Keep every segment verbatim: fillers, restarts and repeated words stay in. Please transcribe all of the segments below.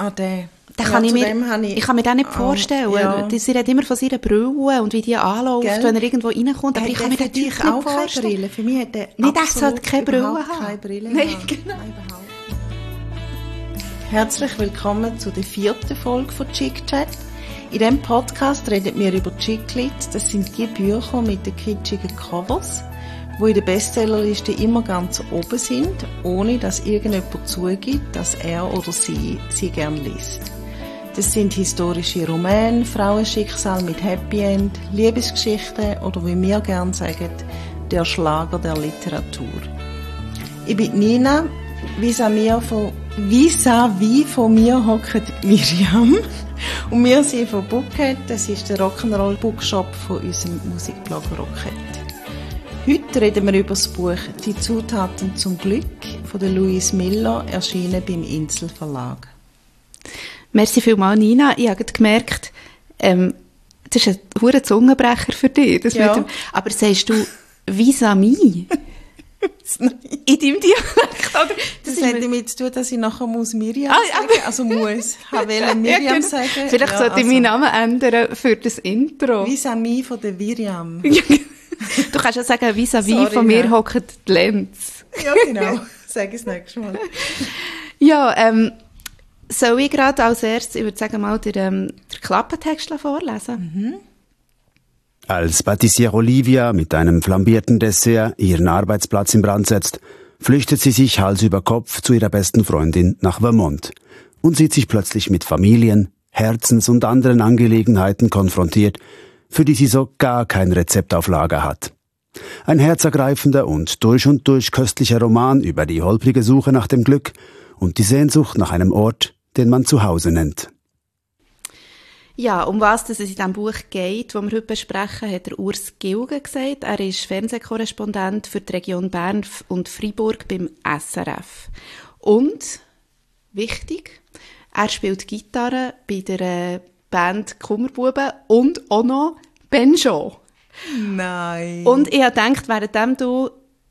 Ah, der. Den Ja, kann ich, zu mir, dem habe ich- ich kann mir den nicht Ah, vorstellen. ja. Sie redet immer von seiner Brille und wie die anläuft, Gell? wenn er irgendwo reinkommt. Aber Hat ich kann mir der den für Typ dich nicht auch keine vorstellen. Brille? Für mich hat der Nicht, er absolut sollte keine Brille überhaupt haben. keine Brille Nein, haben. genau. Nein, überhaupt nicht. Herzlich willkommen zu der vierten Folge von Chick Chat. In diesem Podcast reden wir über Chicklit. Das sind die Bücher mit den kitschigen Covers, die in der Bestsellerliste immer ganz oben sind, ohne dass irgendjemand zugibt, dass er oder sie sie gern liest. Das sind historische Romane, Frauenschicksal mit Happy End, Liebesgeschichten oder wie wir gern sagen, der Schlager der Literatur. Ich bin Nina, vis-à-vis von, vis-à-vis von mir hockt Miriam und wir sind von Bookhead, das ist der Rock'n'Roll Bookshop von unserem Musikblog Rockhead. Heute reden wir über das Buch «Die Zutaten zum Glück» von der Louise Miller, erschienen beim Insel Verlag. Merci vielmals, Nina. Ich habe gemerkt, ähm, das ist ein hoher Zungenbrecher für dich. Das Ja. mit dem, aber sagst du vis-à-vis? In deinem Dialekt, oder? Das, ist hat mir- damit zu tun, dass ich nachher muss Miriam Ah, sagen aber- also muss. Ich wollte Miriam Ja, genau. sagen. Vielleicht Ja, sollte ich also, meinen Namen ändern für das Intro. Vis-à-vis von der Miriam. Du kannst ja sagen, vis-à-vis Sorry, von mir ja. hockt die Lenz. Ja, genau. Sag es nächstes Mal. Ja, ähm, soll ich gerade als erstes, ich würde sagen, mal den, ähm, den Klappentext vorlesen? Als Patissiere Olivia mit einem flambierten Dessert ihren Arbeitsplatz in Brand setzt, flüchtet sie sich Hals über Kopf zu ihrer besten Freundin nach Vermont und sieht sich plötzlich mit Familien, Herzens- und anderen Angelegenheiten konfrontiert, für die sie so gar kein Rezept auf Lager hat. Ein herzergreifender und durch und durch köstlicher Roman über die holprige Suche nach dem Glück und die Sehnsucht nach einem Ort, den man zu Hause nennt. Ja, um was es in diesem Buch geht, das wir heute besprechen, hat der Urs Gilgen gesagt. Er ist Fernsehkorrespondent für die Region Bern und Freiburg beim S R F. Und, wichtig, er spielt Gitarre bei der äh, Band Kummerbuben und auch noch Banjo. Nein. Und ich habe gedacht, währenddem du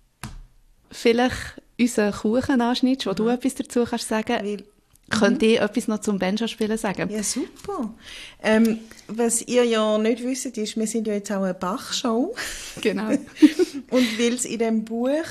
vielleicht unseren Kuchen anschneidest, wo du etwas dazu kannst sagen, Weil- könnte ich etwas noch zum Banjo-Spielen sagen. Ja, super. Ähm, was ihr ja nicht wisst, ist, wir sind ja jetzt auch eine Bachshow. Genau. Und weil es in dem Buch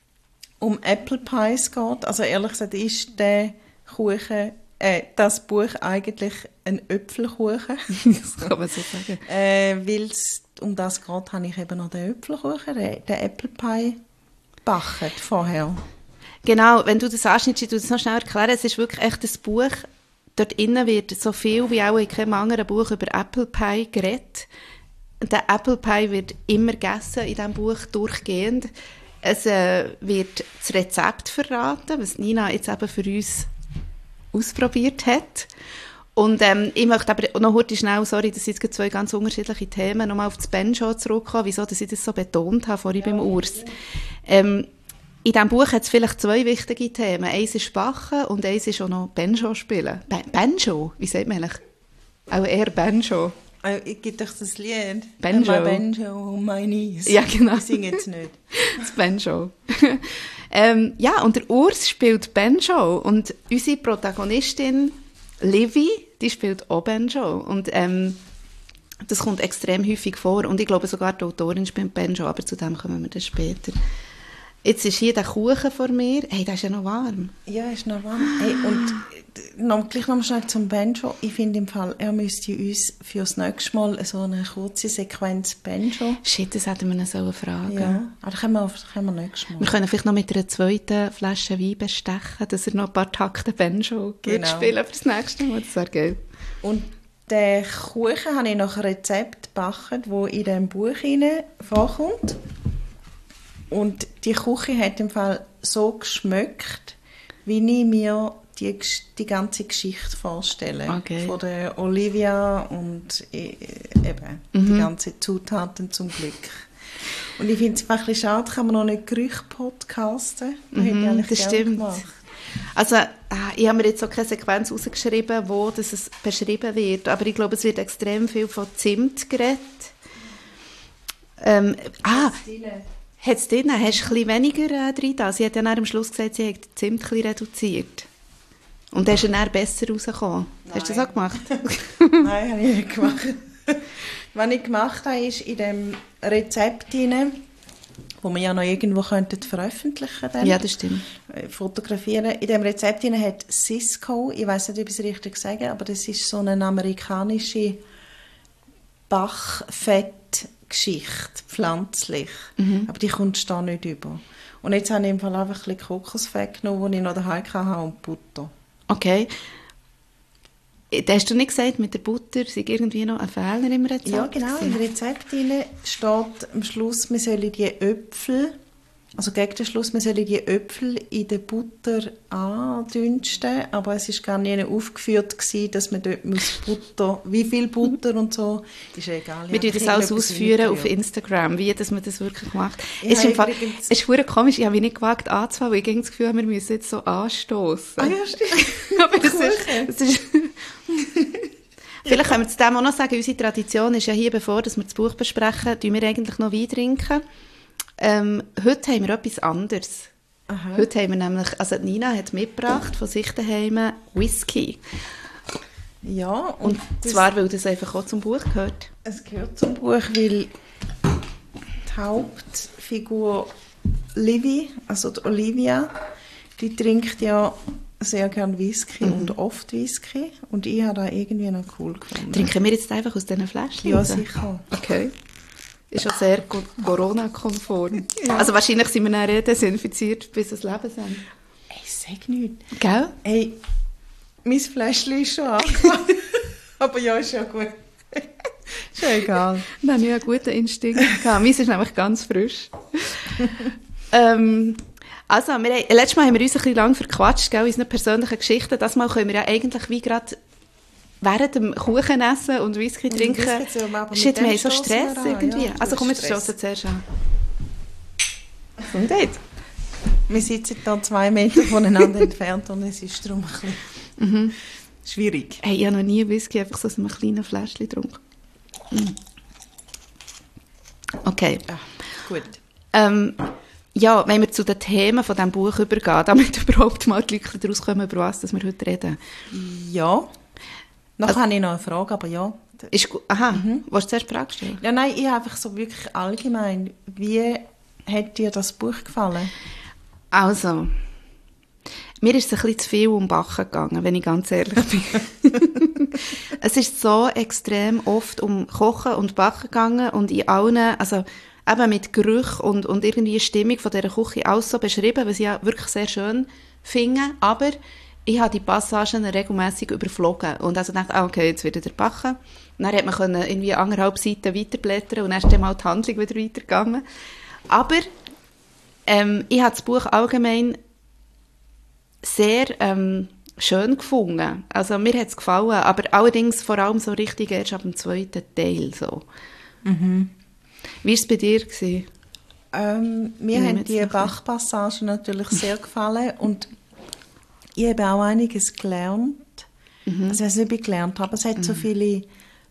um Apple Pies geht, also ehrlich gesagt ist der Kuchen, äh, das Buch eigentlich ein Äpfelkuchen. Das kann man so sagen. äh, weil es um das geht, habe ich eben noch den Äpfelkuchen, den, den Apple Pie gebacken vorher. Genau, wenn du das anschneidest, ich tu das noch schnell erklären, es ist wirklich echt ein Buch, dort innen wird so viel wie auch in keinem anderen Buch über Apple Pie geredet. Der Apple Pie wird immer gegessen in diesem Buch durchgehend. Es äh, wird das Rezept verraten, was Nina jetzt eben für uns ausprobiert hat. Und ähm, ich möchte aber noch heute schnell, sorry, das sind jetzt zwei ganz unterschiedliche Themen, nochmal auf das Banjo zurückkommen, wieso dass ich das so betont habe vorhin ja. beim Urs. Ähm, in diesem Buch hat es vielleicht zwei wichtige Themen. Eins ist Backen und eins ist auch noch Banjo spielen. Ba- Banjo? Wie sagt man eigentlich? Auch eher Banjo. Äh, Ich gebe euch das Lied. Banjo. My Banjo, my knees. Ja, genau. Ich singe jetzt nicht. Das Banjo. ähm, ja, und der Urs spielt Banjo und unsere Protagonistin Livy, die spielt auch Banjo. Und ähm, das kommt extrem häufig vor. Und ich glaube sogar die Autorin spielt Banjo, aber zu dem kommen wir dann später. Jetzt ist hier der Kuchen vor mir. Hey, der ist ja noch warm. Ja, ist noch warm. Hey, und noch, gleich noch mal schnell zum Banjo. Ich finde im Fall, er müsste uns für das nächste Mal so eine kurze Sequenz Banjo. Shit, das hätten wir ihn sollen fragen. Ja, aber das können wir, das können wir nächstes Mal. Wir können vielleicht noch mit einer zweiten Flasche Wein bestechen, dass er noch ein paar Takte Banjo Genau. spielen für das nächste Mal. Das wäre geil. Und den Kuchen habe ich nach einem Rezept gebacken, das in diesem Buch hinein vorkommt. Und die Küche hat im Fall so geschmeckt, wie ich mir die, Gesch- die ganze Geschichte vorstelle. Okay. Von der Olivia und äh, eben die ganzen Zutaten zum Glück. Und ich finde es einfach ein bisschen schade, kann man noch nicht Gerüche podcasten. Das hätte ich eigentlich das gerne stimmt. gemacht. Also, äh, ich habe mir jetzt auch keine Sequenz rausgeschrieben, wo das es beschrieben wird, aber ich glaube, es wird extrem viel von Zimt geredet. Ähm, ah, hat es drin? Hast du ein bisschen weniger äh, drin da? Sie hat ja dann am Schluss gesagt, sie hat Zimt ein bisschen reduziert. Und dann ist er dann besser rausgekommen. Nein. Hast du das auch gemacht? Nein, habe ich nicht gemacht. Was ich gemacht habe, ist in dem Rezept rein, wo wir ja noch irgendwo könnten veröffentlichen könnten. Ja, das stimmt. Fotografieren. In dem Rezept rein hat Cisco, ich weiß nicht, ob ich es richtig sage, aber das ist so eine amerikanische Bachfettgeschichte, pflanzlich. Mhm. Aber die kommst du da nicht über. Und jetzt habe ich im Fall einfach ein bisschen Kokosfett genommen, den ich noch daheim hatte, und Butter. Okay. Da hast du nicht gesagt, mit der Butter sei irgendwie noch ein Fehler im Rezept? Ja, genau. Im Rezept steht am Schluss, wir sollen die Äpfel, also gegen den Schluss, wir sollen die Äpfel in der Butter andünsten, aber es war gar nicht aufgeführt gewesen, dass man dort muss Butter, wie viel Butter und so, ist ja egal. Wir dürfen das alles ausführen auf Instagram, wie dass man das wirklich macht. Ja, es ist Fall, es ist verdammt komisch, ich habe mich nicht gewagt anzufangen, weil ich das Gefühl habe, wir müssen jetzt so anstoßen. Ah ja, stimmt. Aber das ist, das ist vielleicht können wir zu dem auch noch sagen, unsere Tradition ist ja hier, bevor wir das Buch besprechen, tun wir eigentlich noch Wein trinken. Ähm, heute haben wir etwas anderes. Aha. Heute haben wir nämlich, also Nina hat mitgebracht von sich daheim Whisky. Ja. Und, und zwar, weil das einfach auch zum Buch gehört. Es gehört zum Buch, weil die Hauptfigur Livy, also die Olivia, die trinkt ja sehr gerne Whisky mhm. und oft Whisky. Und ich habe das irgendwie noch cool gefunden. Trinken wir jetzt einfach aus diesen Fläschchen? Ja, sicher. Okay. Ist auch sehr Corona-konform. Ja. Also wahrscheinlich sind wir dann desinfiziert bis das Lebensende. Ey, sag nichts. Gell? Ey, mein Fläschchen ist schon angefangen. Aber ja, ist ja gut. Ist ja egal. Dann habe ich einen guten Instinkt gehabt. Meins ist nämlich ganz frisch. ähm, also, wir haben, letztes Mal haben wir uns ein bisschen lang verquatscht, gell, in unseren persönlichen Geschichten. Das Mal können wir ja eigentlich wie gerade während dem Kuchen essen und Whisky trinken. Und Whisky Shit, wir haben so Stress irgendwie. Ja, also komm, jetzt stossen zuerst an. Und jetzt? Wir sitzen hier zwei Meter voneinander entfernt und es ist darum ein bisschen mhm. schwierig. Hey, ich habe noch nie Whisky einfach so aus einem kleinen Fläschchen getrunken. Mhm. Okay. Ja, gut. Ähm, ja, wenn wir zu den Themen von diesem Buch übergehen, damit überhaupt mal die Leute daraus kommen, über was wir heute reden. Ja. Noch also, habe ich noch eine Frage, aber ja. Ist gut. Aha, mhm. Willst du zuerst die Frage stellen? Ja, nein, ich habe einfach so wirklich allgemein. Wie hat dir das Buch gefallen? Also, mir ist es ein bisschen zu viel um Backen gegangen, wenn ich ganz ehrlich bin. Es ist so extrem oft um Kochen und Backen gegangen und in allen, also eben mit Gerüchen und, und irgendwie die Stimmung von dieser Küche alles so beschrieben, was ich ja wirklich sehr schön finde, aber ich habe die Passagen regelmässig überflogen und also dachte, ah, okay, jetzt wird er backen. Und dann hat man können irgendwie anderthalb Seiten weiterblättern und dann ist dann mal die Handlung wieder weitergegangen. Aber ähm, ich habe das Buch allgemein sehr ähm, schön gefunden. Also mir hat es gefallen, aber allerdings vor allem so richtig erst ab dem zweiten Teil. So. Mhm. Wie war es bei dir? Ähm, mir haben die Bachpassagen natürlich sehr gefallen und ich habe auch einiges gelernt. Mhm. Also, ich weiß nicht, ob ich gelernt habe, aber es hat mhm. so viele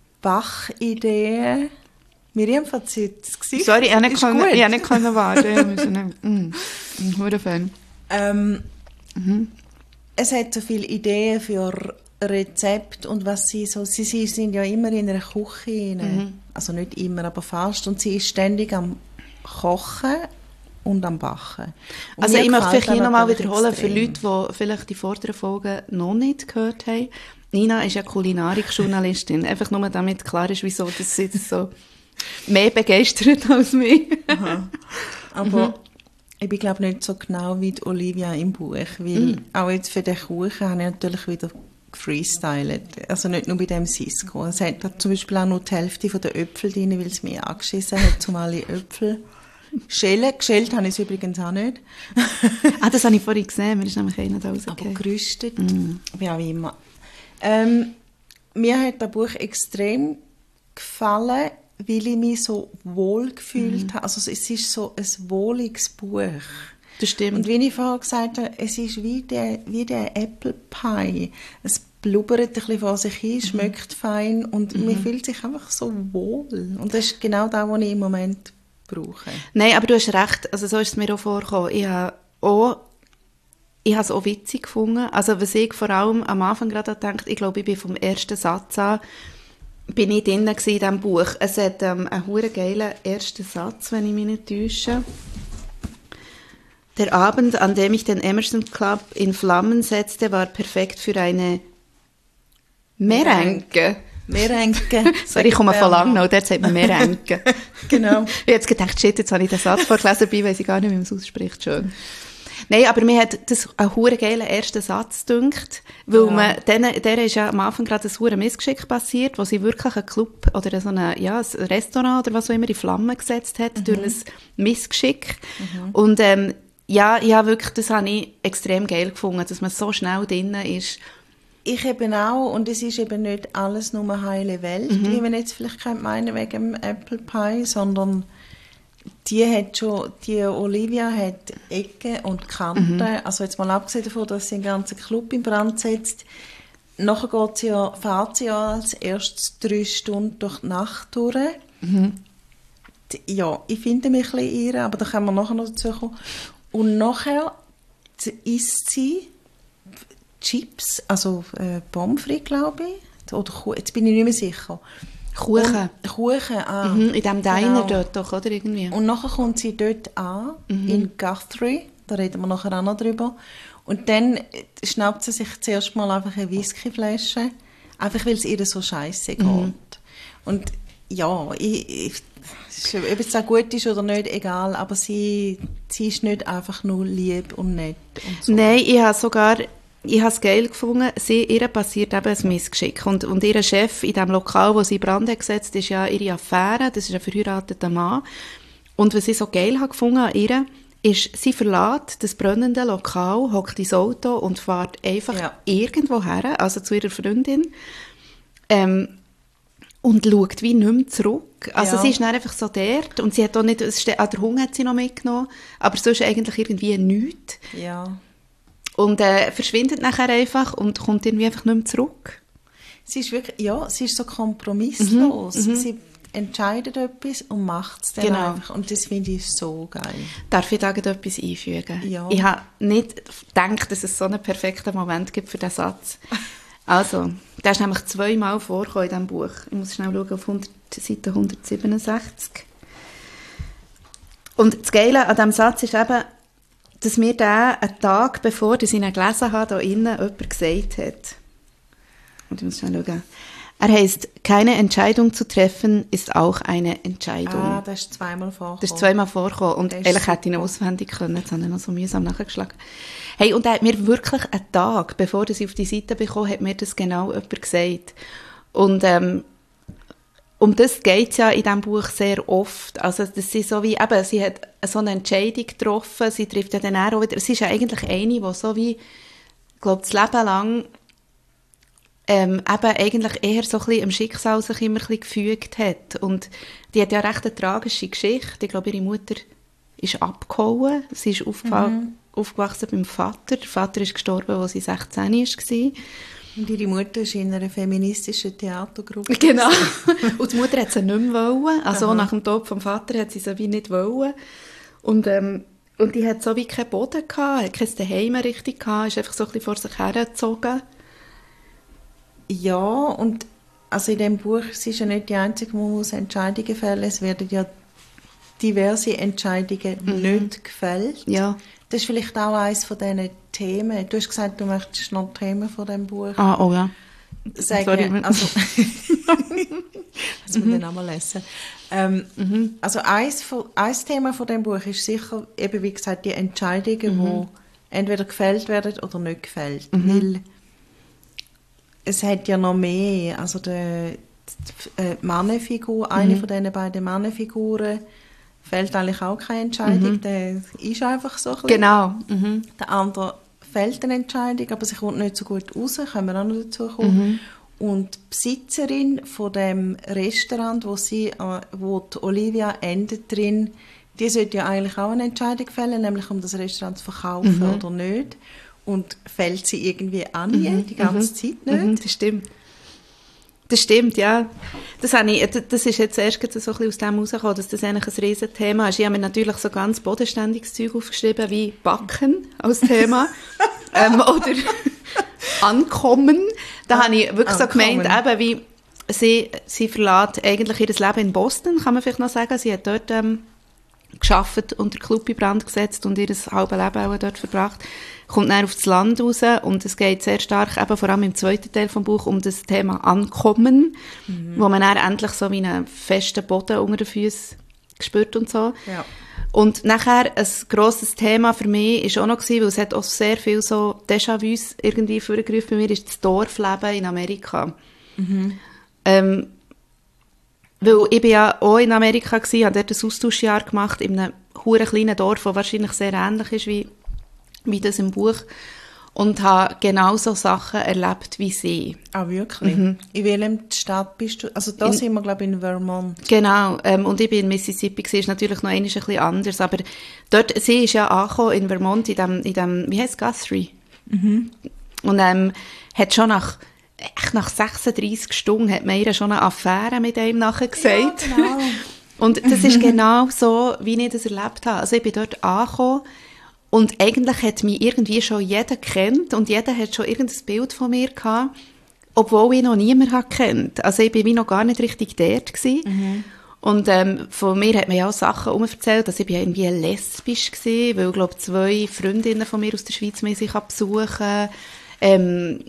Bach-Ideen. Miriam verzieht das Gesicht. Sorry, ich habe nicht warten. Ich bin ein Fan. Ähm, mhm. Es hat so viele Ideen für Rezepte und was sie so... Sie, sie sind ja immer in einer Küche. Mhm. Also nicht immer, aber fast. Und sie ist ständig am Kochen und am Backen. Und also ich möchte vielleicht hier nochmal wiederholen, extrem. Für Leute, die vielleicht die vorderen Folgen noch nicht gehört haben. Nina ist ja Kulinarik-Journalistin. Einfach nur damit klar ist, wieso das sie das so mehr begeistert als mich. Aber mhm. ich bin glaube nicht so genau wie die Olivia im Buch, weil mhm. auch jetzt für den Kuchen habe ich natürlich wieder gefreestylt. Also nicht nur bei dem Cisco. Es hat zum Beispiel auch nur die Hälfte der Äpfel drin, weil es mich angeschissen hat, um alle Äpfel schälen. Geschält habe ich es übrigens auch nicht. Ah, das habe ich vorhin gesehen, mir ist nämlich einer da rausgekommen. Aber gerüstet, mm. wie auch immer. Ähm, mir hat das Buch extrem gefallen, weil ich mich so wohl gefühlt mm. habe. Also es ist so ein wohliges Buch. Das stimmt. Und wie ich vorher gesagt habe, es ist wie der, wie der Apple Pie. Es blubbert ein bisschen vor sich hin, schmeckt mm. fein und mm. man fühlt sich einfach so wohl. Und das ist genau das, was ich im Moment brauche. Nein, aber du hast recht, also so ist es mir auch vorgekommen. Ich habe auch ich habe es auch witzig gefunden. Also was ich vor allem am Anfang gerade gedacht, ich glaube, ich bin vom ersten Satz an, bin ich drin in diesem Buch. Es hat ähm, einen verdammt geilen ersten Satz, wenn ich mich nicht täusche. Der Abend, an dem ich den Emerson Club in Flammen setzte, war perfekt für eine Merengue. Merengue. Sorry, ich komme von Langnau, dort sagt man Merengue. Genau. Ich habe jetzt gedacht, shit, jetzt habe ich den Satz vorgelesen, dabei weiss ich gar nicht, wie man es ausspricht. Schön. Nein, aber mir hat das einen verdammt geilen ersten Satz gedünkt, weil ja. man, denen, der ist ja am Anfang gerade ein verdammt Missgeschick passiert, wo sie wirklich einen Club oder so eine, ja, ein Restaurant oder was auch immer in Flammen gesetzt hat, mhm. durch ein Missgeschick. Mhm. Und ähm, ja, ja, wirklich, das habe ich extrem geil gefunden, dass man so schnell drin ist. Ich eben auch, und es ist eben nicht alles nur heile Welt, mhm. wie man jetzt vielleicht könnte meinen wegen dem Apple Pie, sondern die hat schon, die Olivia hat Ecken und Kanten, mhm. also jetzt mal abgesehen davon, dass sie einen ganzen Club in Brand setzt, nachher geht sie ja, fährt sie ja als erstes drei Stunden durch die Nacht durch. Mhm. Ja, ich finde mich ein bisschen irre, aber da können wir nachher noch dazu kommen. Und nachher isst sie Chips, also äh, Pommes frites, glaube ich. Oder Kuh, jetzt bin ich nicht mehr sicher. Kuchen. Und, Kuchen, ah. Mhm, in diesem Diner genau. dort doch, oder? Irgendwie. Und nachher kommt sie dort an, mhm. in Guthrie. Da reden wir nachher auch noch drüber. Und dann schnappt sie sich zuerst mal einfach eine Whiskyflasche, einfach weil es ihr so scheiße geht. Mhm. Und ja, ich... ich ob es auch gut ist oder nicht, egal, aber sie, sie ist nicht einfach nur lieb und nett. Und so. Nein, ich habe sogar, ich habe es geil gefunden, sie, ihr passiert eben ein Missgeschick. Und, und ihr Chef in dem Lokal, wo sie in Brand hat gesetzt, ist ja ihre Affäre, das ist ein verheirateter Mann. Und was ich so geil habe gefunden an ihr, ist, sie verlässt das brennende Lokal, hockt ins Auto und fährt einfach ja. irgendwo her, also zu ihrer Freundin, ähm, und schaut wie nicht mehr zurück. Also ja. sie ist dann einfach so dort und sie hat auch nicht, an der Hunger hat sie noch mitgenommen, aber sonst eigentlich irgendwie nichts. Ja. Und äh, verschwindet nachher einfach und kommt irgendwie einfach nicht mehr zurück. Sie ist wirklich, ja, sie ist so kompromisslos. Mhm. Sie entscheidet etwas und macht es dann genau. einfach. Und das finde ich so geil. Darf ich da etwas einfügen? Ja. Ich habe nicht gedacht, dass es so einen perfekten Moment gibt für diesen Satz. Also, der ist nämlich zweimal vorgekommen in diesem Buch. Ich muss schnell schauen, auf Seite hundertsiebenundsechzig. Und das Geile an diesem Satz ist eben, dass mir der einen Tag bevor ich ihn gelesen habe, da innen jemand gesagt hat. Und ich muss schnell schauen. Er heisst, keine Entscheidung zu treffen ist auch eine Entscheidung. Ah, das ist zweimal vorgekommen. Das ist zweimal vorgekommen. Und ehrlich hätte ich ihn auswendig können. Jetzt habe ich noch so mühsam nachgeschlagen. Hey, und er hat mir wirklich einen Tag, bevor ich auf die Seite bekommen, hat mir das genau jemand gesagt. Und ähm, um das geht es ja in diesem Buch sehr oft. Also, das ist so wie, eben, sie hat so eine Entscheidung getroffen, sie trifft ja dann auch wieder, sie ist ja eigentlich eine, die so wie, ich glaube, das Leben lang ähm, eben eigentlich eher so ein bisschen im Schicksal sich immer ein bisschen gefügt hat. Und die hat ja recht eine tragische Geschichte. Ich glaube, ihre Mutter ist abgehauen, sie ist aufgewa- mhm. aufgewachsen beim Vater. Der Vater ist gestorben, als sie sechzehn war. Und ihre Mutter ist in einer feministischen Theatergruppe. Genau. Und die Mutter hat sie nicht mehr wollen. Also Aha. nach dem Tod vom Vater hat sie sie wie nicht wollen. Und, ähm, und die hat so wie keinen Boden gehabt, hat kein Zuhause mehr richtig gehabt, ist einfach so ein bisschen vor sich hergezogen. Ja, und also in diesem Buch, sie ist ja nicht die Einzige, die muss Entscheidungen fällen. Es werden ja diverse Entscheidungen mhm. nicht gefällt. Ja. Das ist vielleicht auch eines von diesen Themen. Du hast gesagt, du möchtest noch Themen von diesem Buch ah, oh ja. sagen. Sorry. Also, das muss ich dann auch mal lesen. Ähm, mhm. Also eins, von, eins Thema von diesem Buch ist sicher, eben wie gesagt, die Entscheidungen, mhm. die entweder gefällt werden oder nicht gefällt. Mhm. Weil es hat ja noch mehr. Also die, die, die Mannenfigur, mhm. eine von diesen beiden Mannenfiguren, fällt eigentlich auch keine Entscheidung, mhm. der ist einfach so ein bisschen. Genau. Mhm. Der andere fällt eine Entscheidung, aber sie kommt nicht so gut raus, können wir auch noch dazu kommen. Mhm. Und die Besitzerin von dem Restaurant, wo, sie, wo die Olivia endet drin, die sollte ja eigentlich auch eine Entscheidung fällen, nämlich um das Restaurant zu verkaufen mhm. oder nicht. Und fällt sie irgendwie an, mhm. die ganze mhm. Zeit nicht. Mhm, das stimmt. Das stimmt, ja. Das, habe ich, das ist jetzt erst so ein bisschen aus dem herausgekommen, dass das eigentlich ein Riesenthema ist. Ich habe mir natürlich so ganz bodenständiges Zeug aufgeschrieben, wie Backen als Thema. ähm, oder Ankommen. Da habe ich wirklich so gemeint, eben wie sie, sie verlässt eigentlich ihr Leben in Boston, kann man vielleicht noch sagen. Sie hat dort ähm, gearbeitet und den Club in Brand gesetzt und ihr halbes Leben auch dort verbracht. Kommt dann auf das Land raus und es geht sehr stark, eben vor allem im zweiten Teil des Buches, um das Thema Ankommen, mhm. wo man dann endlich so wie einen festen Boden unter den Füßen spürt und so. Ja. Und nachher ein grosses Thema für mich ist auch noch gewesen, weil es hat auch sehr viel so Déjà-vus irgendwie vorgerufen bei mir, ist das Dorfleben in Amerika. Mhm. Ähm, weil ich bin ja auch in Amerika gewesen, habe dort ein Austauschjahr gemacht in einem huere kleinen Dorf, das wahrscheinlich sehr ähnlich ist wie, wie das im Buch. Und habe genauso Sachen erlebt wie sie. Ah, wirklich? Mhm. In welcher Stadt bist du? Also da in, sind wir, glaube ich, in Vermont. Genau, ähm, und ich bin in Mississippi, das ist natürlich noch einmal ein bisschen anders, aber dort, sie ist ja angekommen in Vermont, in dem, in dem wie heisst es, Guthrie? Mhm. Und ähm, hat schon nach, echt nach sechsunddreissig Stunden hat man ihr schon eine Affäre mit ihm nachher gesagt. Ja, genau. Und das ist genau so, wie ich das erlebt habe. Also ich bin dort angekommen, und eigentlich hat mich irgendwie schon jeder kennt und jeder hat schon irgendein Bild von mir gehabt, obwohl ich noch niemanden kennt. Also ich war wie noch gar nicht richtig dort gewesen. Mhm. Und ähm, von mir hat man ja auch Sachen erzählt, dass ich irgendwie lesbisch war, weil, glaube ich, zwei Freundinnen von mir aus der Schweiz mich besuchen. Ähm,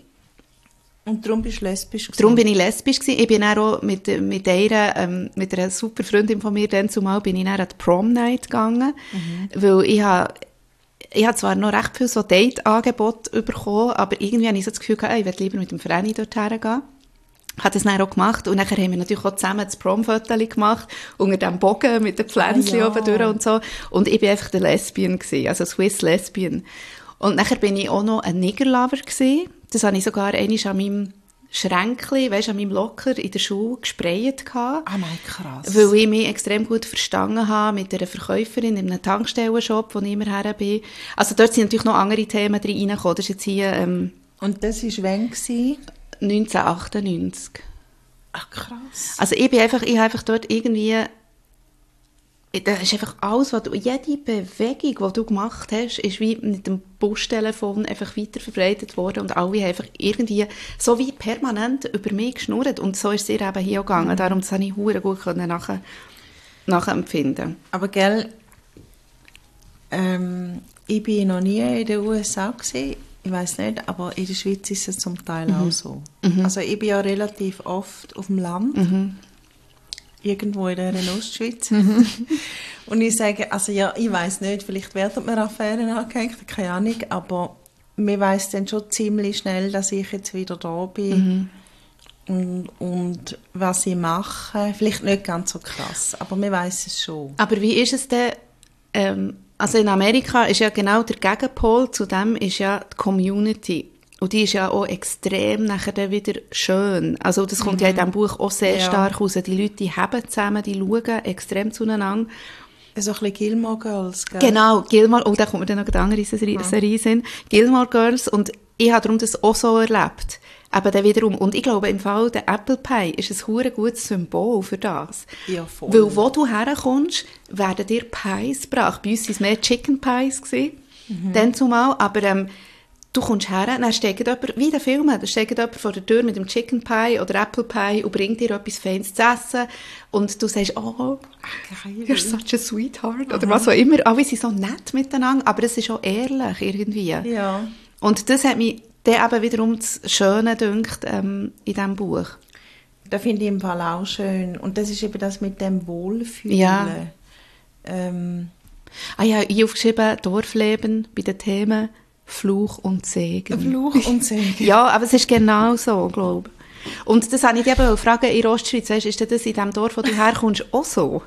und darum bist du lesbisch gewesen? Darum bin ich lesbisch gewesen. Ich bin dann auch mit, mit, einer, ähm, mit einer super Freundin von mir, dann zumal bin ich dann an die Prom Night gegangen, mhm. weil ich habe Ich habe zwar noch recht viel so Date-Angebote bekommen, aber irgendwie habe ich so das Gefühl gehabt, ich werde lieber mit dem Verein dorthin gehen. Ich habe das dann auch gemacht und dann haben wir natürlich auch zusammen das Prom-Foto gemacht, unter dem Bogen mit den Pflänzchen oh, ja. oben durch und so. Und ich war einfach der Lesbian gewesen, also Swiss Lesbian. Und nachher bin ich auch noch ein Niggerlover gewesen. Das habe ich sogar einmal an meinem Schränkchen, weißt, an meinem Locker in der Schule gesprayt gehabt. Ah, mein krass. Weil ich mich extrem gut verstanden habe mit einer Verkäuferin in einem Tankstellenshop, wo ich immer her bin. Also dort sind natürlich noch andere Themen drin reingekommen. Das ist jetzt hier... Ähm, Und das war wann gewesen? neunzehnhundertachtundneunzig. Ach, krass. Also ich bin einfach, ich habe einfach dort irgendwie... Das ist einfach alles, was du, jede Bewegung, die du gemacht hast, ist wie mit dem Bustelefon einfach weiterverbreitet worden und alle haben einfach irgendwie so wie permanent über mich geschnurrt und so ist es ihr eben hier auch gegangen. Mhm. Darum konnte ich verdammt gut nachher, nachempfinden. Aber gell, ähm, ich bin noch nie in den U S A gewesen. Ich weiss nicht, aber in der Schweiz ist es zum Teil mhm. auch so. Mhm. Also ich bin ja relativ oft auf dem Land. Mhm. Irgendwo in der Ostschweiz. Mhm. Und ich sage, also ja, ich weiss nicht, vielleicht werden mir Affären angehängt, keine Ahnung, aber mir weiss dann schon ziemlich schnell, dass ich jetzt wieder da bin mhm. und, und was ich mache, vielleicht nicht ganz so krass, aber mir weiss es schon. Aber wie ist es denn, ähm, also in Amerika ist ja genau der Gegenpol zu dem ist ja die Community. Und die ist ja auch extrem nachher dann wieder schön. Also das kommt mhm. ja in diesem Buch auch sehr ja. stark raus. Die Leute, die haben zusammen, die schauen extrem zueinander. So ein bisschen Gilmore Girls, gell? Genau, Gilmore, oh, da kommt mir dann noch eine andere Serie, ja. Serie hin. Gilmore Girls, und ich habe darum das auch so erlebt. Eben dann wiederum. Und ich glaube, im Fall der Apple Pie ist ein hure gutes Symbol für das. Ja, voll. Weil wo du herkommst, werden dir Pies gebracht. Bei uns waren es mehr Chicken Pies gewesen. Mhm. Dann zumal, aber ähm, du kommst her, dann steht jemand, wie in den Filmen, da steht jemand vor der Tür mit dem Chicken Pie oder Apple Pie und bringt dir etwas Feines zu essen. Und du sagst, oh, you're such a sweetheart. Aha. Oder was auch immer. Alle sind so nett miteinander, aber es ist auch ehrlich irgendwie. Ja. Und das hat mich dann eben wiederum das Schöne gedünkt ähm, in diesem Buch. Das finde ich im Fall auch schön. Und das ist eben das mit dem Wohlfühlen. Ja. Ähm. Ah ja, ich habe aufgeschrieben, Dorfleben bei den Themen Fluch und Segen. Fluch und Segen. Ja, aber es ist genau so, glaube ich. Und das habe ich dich eben fragen, in Ostschweiz, weißt, ist das in dem Dorf, wo du herkommst, auch so?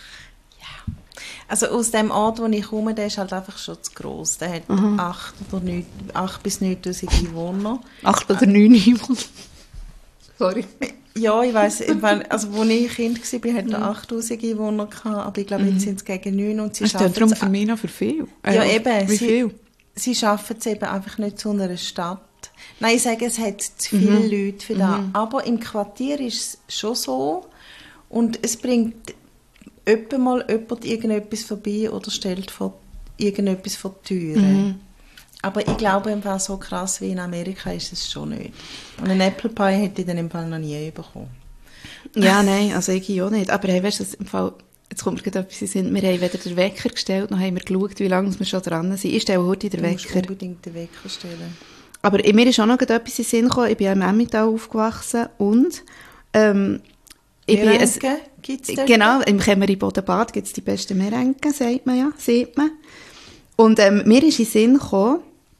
Ja. Also aus dem Ort, wo ich komme, der ist halt einfach schon zu gross. Der hat mhm. acht, oder neun, acht bis neuntausend Einwohner. Acht oder neun Einwohner? Sorry. Ja, ich weiss, also als ich Kind war, hatte er achttausend Einwohner gehabt, aber ich glaube, jetzt sind es gegen neun und sie das schaffen es... Das ist für mich noch für viel. Ja, äh, eben. Wie sie, viel? Sie schaffen es eben einfach nicht zu einer Stadt. Nein, ich sage, es hat zu viele mhm. Leute für das. Mhm. Aber im Quartier ist es schon so. Und es bringt öppe mal jemand irgendetwas vorbei oder stellt vor, irgendetwas vor die Türe. Mhm. Aber ich glaube, im Fall so krass wie in Amerika ist es schon nicht. Und einen Apple Pie hätte ich dann im Fall noch nie bekommen. Ja, nein, also ich auch nicht. Aber hey, weißt du, im Fall, jetzt kommt mir gerade etwas in den Sinn. Wir haben weder den Wecker gestellt, noch haben wir geschaut, wie lange wir schon dran sind. Ich stelle heute den Wecker. Du musst unbedingt den Wecker stellen. Aber mir ist auch noch etwas in den Sinn gekommen. Ich bin ja im Emmental aufgewachsen und ähm, ich bin es, gibt's dort? Genau, im Kämmerbodenbad gibt es die besten Merenken, sagt man ja, sieht man. Und ähm, mir ist in den Sinn gekommen,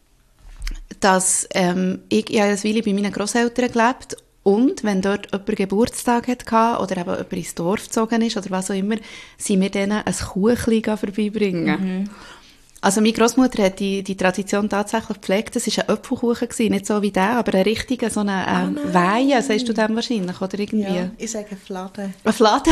dass ähm, ich, ich habe eine Weile bei meinen Grosseltern gelebt und wenn dort jemand Geburtstag hatte oder eben jemand ins Dorf gezogen ist oder was auch immer, sind wir denen ein Kuchli vorbeibringen. Mhm. Also meine Grossmutter hat die, die Tradition tatsächlich gepflegt. Es war ein Apfelkuchen, nicht so wie der, aber ein richtiger, so eine ähm, oh Weihe, sagst du dem wahrscheinlich, oder irgendwie? Ja, ich sage Fladen. Ein Fladen?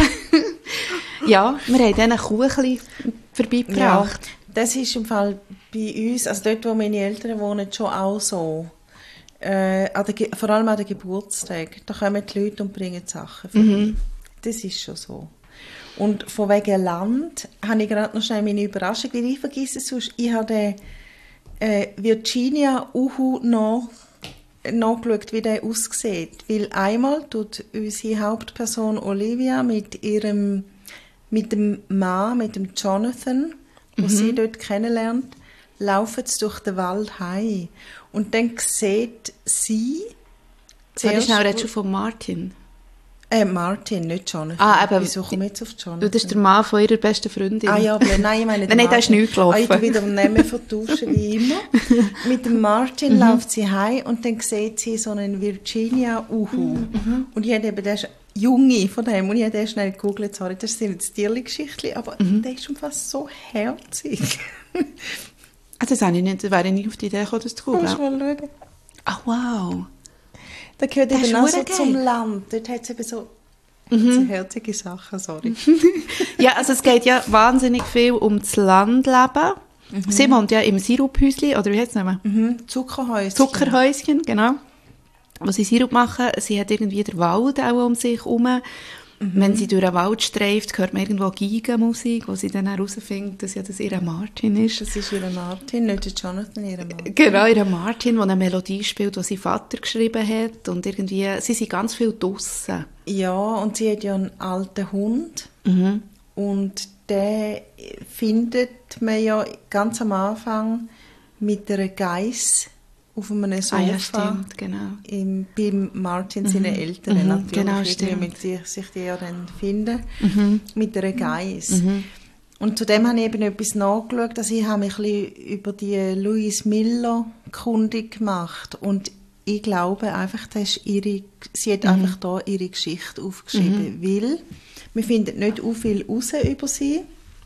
Ja, wir haben denen ein Kuchli vorbeigebracht. Ja, das ist im Fall bei uns, also dort, wo meine Eltern wohnen, schon auch so. Äh, an der, vor allem an den Geburtstagen. Da kommen die Leute und bringen Sachen vorbei. Mhm. Das ist schon so. Und von wegen Land habe ich gerade noch schnell meine Überraschung, weil ich vergesse es sonst. Ich habe den äh, Virginia Uhu noch nachgeschaut, wie der aussieht. Weil einmal tut unsere Hauptperson Olivia mit ihrem mit dem Mann, mit dem Jonathan, wo mhm. sie dort kennenlernt, laufen sie durch den Wald heim. Und dann sieht sie... Das ist auch schon von Martin. Äh, Martin, nicht Jonathan. Ah, aber wieso komme ich jetzt auf Jonathan? Du, das ist der Mann von ihrer besten Freundin. Ah ja, aber nein, ich meine... Nein, nein, der ist nicht gelaufen. Ah, ich wieder den Namen vertauschen, wie immer. Mit dem Martin mhm. läuft sie heim und dann sieht sie so einen Virginia Uhu. Mhm. Und ich habe eben den Junge von dem, und ich habe den schnell gegoogelt, sorry, das sind jetzt Tierli-Geschichten, aber mhm. der ist schon fast so herzig. Ah, das habe ich nicht, da wäre ich nicht auf die Idee gekommen, das zu googeln. Kannst du mal schauen. Ach, wow. Da gehört das eben auch so zum Land. Dort hat es eben so mhm. herzige Sachen, sorry. Ja, also es geht ja wahnsinnig viel um das Landleben. Mhm. Sie wohnt ja im Siruphäuschen, oder wie heißt es nochmal? Mhm. Zuckerhäuschen. Zuckerhäuschen, genau. Wo sie Sirup machen, sie hat irgendwie den Wald auch um sich herum. Mhm. Wenn sie durch den Wald streift, hört man irgendwo Geigenmusik, wo sie dann herausfindet, dass ja das ihr Martin ist. Das ist ihr Martin, nicht der Jonathan, ihr Martin. Genau, ihr Martin, der eine Melodie spielt, die sein Vater geschrieben hat. Und irgendwie, sie sind ganz viel draussen. Ja, und sie hat ja einen alten Hund. Mhm. Und den findet man ja ganz am Anfang mit einer Geiss auf einem Sofa. Ah, ja, stimmt, genau. Im, bei Martin, seinen mhm. Eltern mhm. natürlich. Genau, stimmt. Mit sich, sich die ja dann finden. Mhm. Mit einer Geiss. Mhm. Und zudem habe ich eben etwas nachgeschaut, dass ich habe mich ein bisschen über die Louise Miller kundig gemacht. Und ich glaube einfach, das ist ihre, sie hat mhm. einfach da ihre Geschichte aufgeschrieben. Mhm. Weil wir finden nicht so viel raus über sie,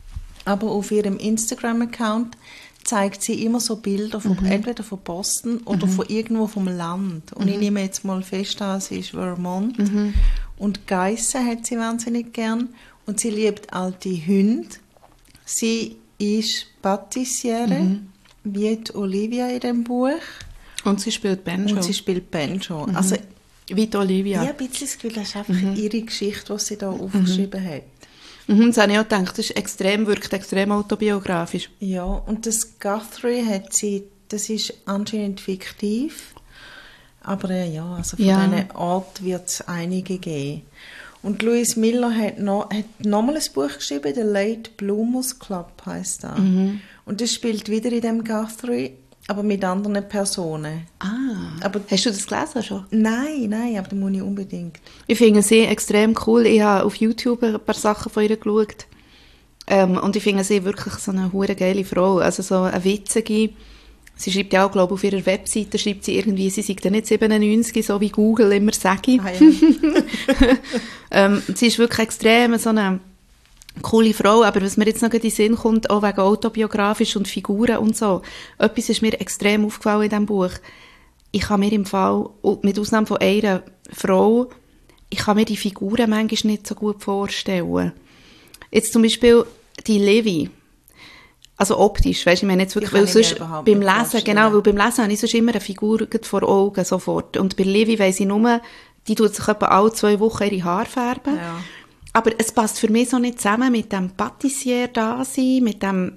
aber auf ihrem Instagram-Account zeigt sie immer so Bilder von, mhm. entweder von Boston oder mhm. von irgendwo vom Land. Und mhm. ich nehme jetzt mal fest an, sie ist Vermont. Mhm. Und Geissen hat sie wahnsinnig gern. Und sie liebt alte Hunde. Sie ist Patissiere, mhm. wie die Olivia in dem Buch. Und sie spielt Banjo. Und sie spielt Banjo. Mhm. Also, wie die Olivia. Ich habe ein bisschen das Gefühl, das ist einfach mhm. ihre Geschichte, die sie da mhm. aufgeschrieben hat. Mhm, das habe ich auch gedacht, das ist extrem, wirkt extrem autobiografisch. Ja, und das Guthrie hat sie, das ist anscheinend fiktiv, aber äh, ja, also von ja. diesen Art wird es einige geben. Und Louise Miller hat noch, hat nochmal ein Buch geschrieben, «The Late Bloomers Club» heisst das. Mhm. Und das spielt wieder in dem Guthrie, aber mit anderen Personen. Ah, aber hast du das gelesen schon? Nein, nein, aber das muss ich unbedingt. Ich finde sie extrem cool. Ich habe auf YouTube ein paar Sachen von ihr geschaut. Ähm, und ich finde sie wirklich so eine hure geile Frau. Also so eine witzige. Sie schreibt ja auch, glaube ich, auf ihrer Webseite, schreibt sie irgendwie, sie sei dann nicht siebenundneunzig, so wie Google immer sage. Ah, ja. ähm, sie ist wirklich extrem so eine coole Frau, aber was mir jetzt noch in den Sinn kommt, auch wegen autobiografisch und Figuren und so, etwas ist mir extrem aufgefallen in diesem Buch. Ich kann mir im Fall, mit Ausnahme von einer Frau, ich kann mir die Figuren manchmal nicht so gut vorstellen. Jetzt zum Beispiel die Levi. Also optisch, weißt du, ich meine jetzt wirklich, weil sonst beim Lesen, genau, weil beim Lesen habe ich sonst immer eine Figur vor Augen sofort. Und bei Livy weiss ich nur, die tut sich etwa alle zwei Wochen ihre Haare färben. Ja. Aber es passt für mich so nicht zusammen mit dem Patissier da sein, mit dem,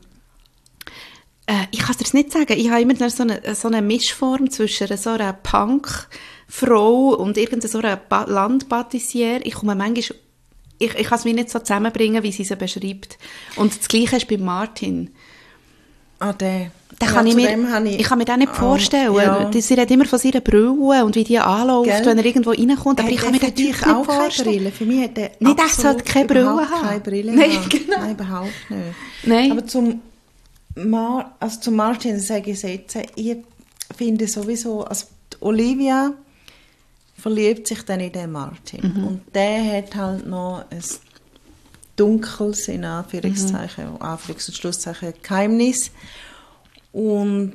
äh, ich kann es dir nicht sagen, ich habe immer so eine, so eine Mischform zwischen so einer Punk-Frau und irgendeiner so einer ba- Landpatissier. Ich komme manchmal, ich, ich kann es mir nicht so zusammenbringen, wie sie sie beschreibt. Und das Gleiche ist bei Martin. Ah, der. Den Ja, kann ich, zu mir, dem habe ich- ich kann mir den nicht Ah, vorstellen. ja. Die- Sie redet immer von seiner Brille und wie die anläuft, Gell? wenn er irgendwo reinkommt. Aber Hat ich kann der mir für den Typ dich nicht auch keine vorstellen. Brille? Für mich hat der Nein, der absolut sollte keine Brille überhaupt haben. keine Brille Nein, haben. genau. Nein, überhaupt nicht. Nein. Aber zum, Mar also zum Martin sage ich jetzt, ich finde sowieso, also die Olivia verliebt sich dann in den Martin. Mhm. Und der hat halt noch ein dunkles, in Anführungszeichen, Mhm. Anführungs- und Schlusszeichen, Geheimnis. Und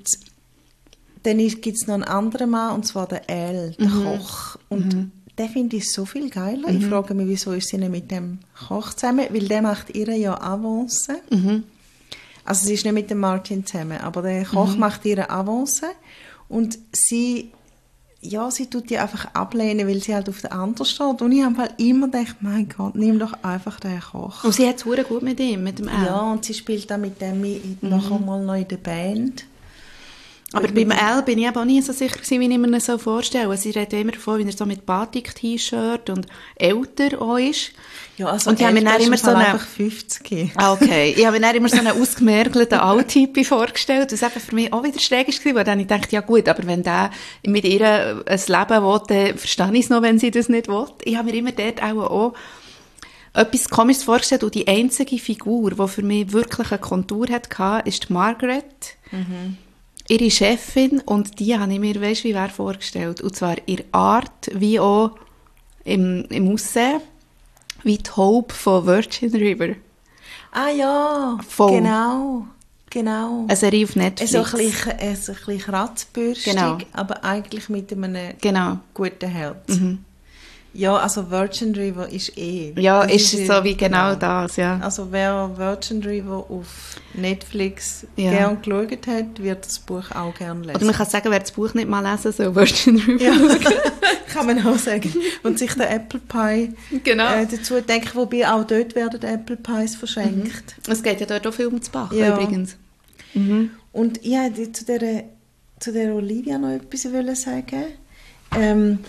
dann gibt es noch einen anderen Mann, und zwar den El, den Mhm. Koch. Und mhm. den finde ich so viel geiler. Ich frage mich, wieso ist sie nicht mit dem Koch zusammen? Weil der macht ihr ja Avance. Mhm. Also sie ist nicht mit dem Martin zusammen, aber der Koch Mhm. macht ihre Avance. Und sie, ja, sie tut die einfach ablehnen, weil sie halt auf der anderen steht. Und ich habe halt immer gedacht, mein Gott, nimm doch einfach den Koch. Und sie hat es verdammt gut mit ihm, mit dem Al. Ja, und sie spielt dann mit dem mhm. nachher mal noch in der Band. Aber beim Al bin ich aber auch nie so sicher gewesen, wie ich mir das so vorstelle. Sie redet immer davon, wie er so mit Batik-T-Shirt und älter auch ist. Ja, also und ich habe mir dann immer so eine... einfach fünfzig. Ah, okay. Ich habe mir dann immer so einen ausgemergelten Alttypi vorgestellt, was eben für mich auch wieder schräg war, weil dann ich dachte, ja gut, aber wenn der mit ihr ein Leben will, dann verstehe ich es noch, wenn sie das nicht will. Ich habe mir immer dort auch, auch etwas Komisches vorgestellt und die einzige Figur, die für mich wirklich eine Kontur hatte, ist die Margaret. Mhm. Ihre Chefin, und die habe ich mir, weißt du, wie wer vorgestellt. Und zwar ihre Art, wie auch im, im Aussehen, wie die Hope von Virgin River. Ah ja, Voll. genau, genau. Eine Serie auf Netflix. So ein bisschen, ein bisschen kratzbürstig, Genau. aber eigentlich mit einem Genau. guten Herz. Mhm. Ja, also Virgin River ist eh... Ja, das ist es so wie genau, genau das, ja. Also wer Virgin River auf Netflix Ja. gern geschaut hat, wird das Buch auch gern lesen. Oder man kann sagen, wer das Buch nicht mal lesen soll, Virgin River ja. schauen. Kann man auch sagen. Und sich den Apple Pie Genau. äh, dazu denken, wobei auch dort werden Apple Pies verschenkt. Mhm. Es geht ja dort auch viel um das Bach, Ja. übrigens. Mhm. Und ich wollte zu der, zu der Olivia noch etwas wollen sagen. Ähm,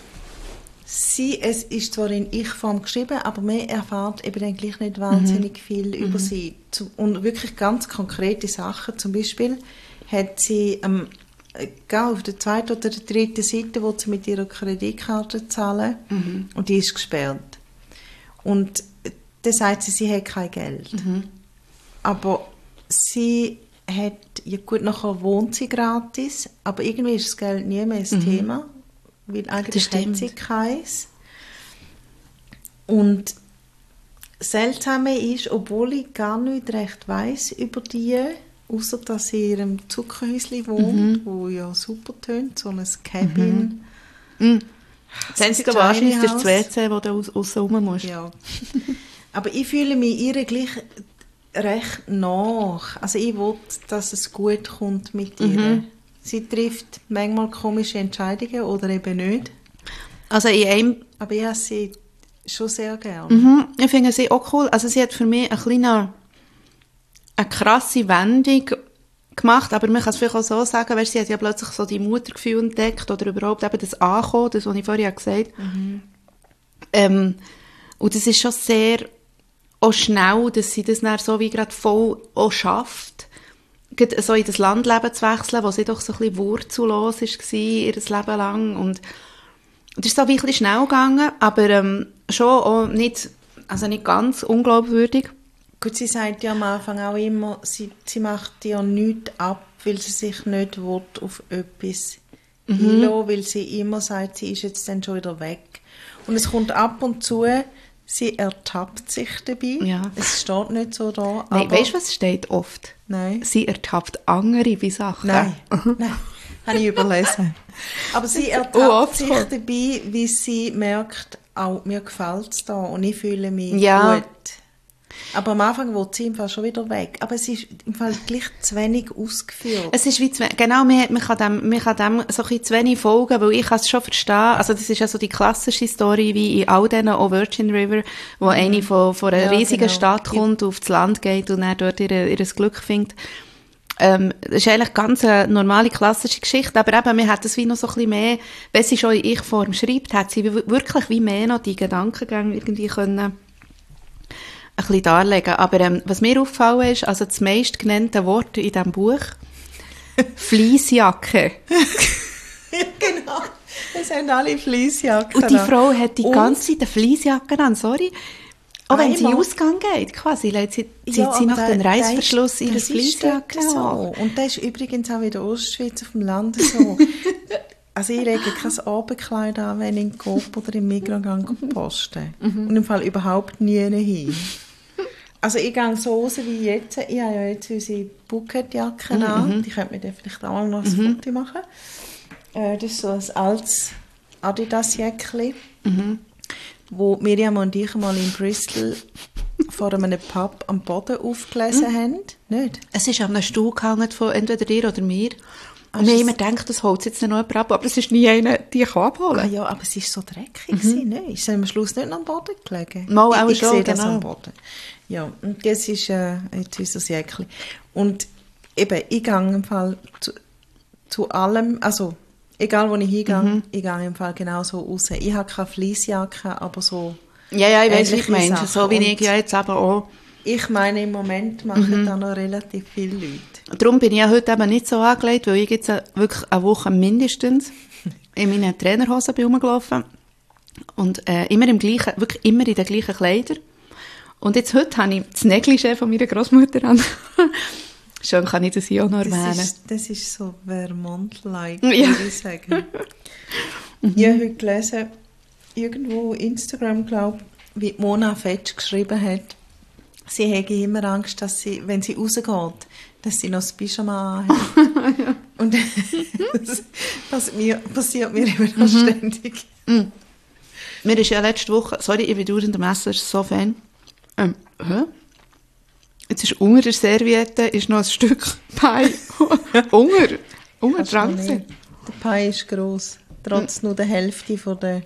sie, es ist zwar in Ich-Form geschrieben, aber man erfährt eben dann gleich nicht wahnsinnig mhm. viel über mhm. sie. Zu, und wirklich ganz konkrete Sachen. Zum Beispiel hat sie ähm, auf der zweiten oder der dritten Seite, wo sie mit ihrer Kreditkarte zahlen, mhm. und die ist gesperrt. Und dann sagt sie, sie hat kein Geld. Mhm. Aber sie hat, ja gut, nachher wohnt sie gratis, aber irgendwie ist das Geld nie mehr ein mhm. Thema, weil eigentlich hat sie keins. Und das Seltsame ist, obwohl ich gar nicht recht weiss über die, außer dass sie in ihrem Zuckerhäuschen wohnt, mhm. wo ja super tönt, so ein Cabin. Mhm. Mhm. Das einzige wahrscheinlich ist das W C, wo du aus, aussen rum musst. Ja. Aber ich fühle mich ihr gleich recht nach. Also ich will, dass es gut kommt mit ihr. Mhm. Sie trifft manchmal komische Entscheidungen oder eben nicht. Also in einem... Aber ich habe sie schon sehr gerne. Mhm. Ich finde sie auch cool. Also sie hat für mich eine kleine, eine krasse Wendung gemacht, aber man kann es vielleicht auch so sagen, weil sie hat ja plötzlich so die Muttergefühle entdeckt oder überhaupt eben das Ankommen, das, was ich vorhin gesagt habe. Mhm. Ähm, und das ist schon sehr auch schnell, dass sie das dann so wie gerade voll auch schafft, so in das Landleben zu wechseln, wo sie doch so ein bisschen wurzellos war, ihr Leben lang. Und es ist so wie ein bisschen schnell gegangen, aber ähm, schon auch nicht, also nicht ganz unglaubwürdig. Gut, sie sagt ja am Anfang auch immer, sie, sie macht ja nichts ab, weil sie sich nicht will auf etwas mhm. hinlassen, weil sie immer sagt, sie ist jetzt dann schon wieder weg. Und es kommt ab und zu, sie ertappt sich dabei. Ja. Es steht nicht so da. Nein, aber weißt du, was steht oft? Nein. Sie ertappt andere bei Sachen. Nein, nein, habe ich überlesen. Aber sie ertappt oh, sich dabei, wie sie merkt, auch mir gefällt es da und ich fühle mich ja. gut. Aber am Anfang will sie im Fall schon wieder weg. Aber es ist im Fall gleich zu wenig ausgeführt. Es ist wie zu wenig, genau, man, man, kann dem, man kann dem so ein bisschen zu wenig folgen, weil ich kann es schon verstehen. Also das ist ja so die klassische Story wie in all diesen, auch Virgin River, wo mhm. eine von, von einer ja, riesigen genau. Stadt kommt, ja. auf das Land geht und dann dort ihr, ihr Glück findet. Ähm, das ist eigentlich ganz eine normale, klassische Geschichte, aber eben, man hat das wie noch so ein bisschen mehr, wenn sie schon in Ich-Form schreibt, hat sie wirklich wie mehr noch die Gedankengänge irgendwie können ein bisschen darlegen. Aber ähm, was mir aufgefallen ist, also das meist genannte Wort in diesem Buch, Fleissjacke. Ja, genau. Es haben alle Fleissjacken. Und die Frau hat die ganze Zeit eine Fleissjacke an, sorry. Auch wenn sie in den Ausgang geht, quasi, zieht sie, ja, sie nach dem Reißverschluss ihres Fleissjacke so. Und das ist übrigens auch in der Ostschweiz auf dem Land so. Also ich lege kein Abendkleid an, wenn ich in den Coop oder im Migros posten. Mhm. Und im Fall überhaupt nie hin. Also ich gehe so raus wie jetzt. Ich habe ja jetzt unsere Bucketjacke mhm. an. Die könnte mir dann vielleicht auch noch ein mhm. Foto machen. Äh, das ist so ein altes Adidas-Jäckchen, mhm. wo Miriam und ich mal in Bristol vor einem Pub am Boden aufgelesen mhm. haben. Nicht? Es ist an einem Stuhl gehangen von entweder dir oder mir. Und wir haben immer gedacht, das holt jetzt noch jemand ab, aber es ist nie einer, die ich abholen. Ah ja, aber es war so dreckig, mhm. ne? Ist es am Schluss nicht am Boden gelegen? Mal auch ich schon, sehe genau. das am Boden. Ja, und das ist äh, jetzt unser Jäckchen. Und eben, ich gehe im Fall zu, zu allem, also egal wo ich hingehe, mhm. ich gehe im Fall genau so raus. Ich habe keine Fleissjacke, aber so ja, ja, ich weiss, wie ich meine, so wie ich ja jetzt aber auch. Ich meine, im Moment machen mhm. da noch relativ viele Leute. Darum bin ich ja heute eben nicht so angelegt, weil ich jetzt wirklich eine Woche mindestens in meinen Trainerhosen bin rumgelaufen und äh, immer im gleichen, wirklich immer in den gleichen Kleidern. Und jetzt heute habe ich das Negligé von meiner Großmutter an. Schön kann ich das hier auch noch erwähnen. Das ist, das ist so Vermont-like, ja. würde ich sagen. mhm. Ich habe heute gelesen, irgendwo auf Instagram, glaube ich, wie Mona Fetsch geschrieben hat, sie hätte immer Angst, dass sie, wenn sie rausgeht, dass sie noch das Pyjama hat. ja. Und das, das mir, passiert mir immer noch mhm. ständig. Mhm. Mir ist ja letzte Woche, sorry, ich bin dauernd am Essen, ist so Fan. Ähm, hä? Jetzt ist unter der Serviette ist noch ein Stück Pie. Unter, unter dran. Der Pie ist gross, trotz mhm. nur der Hälfte von der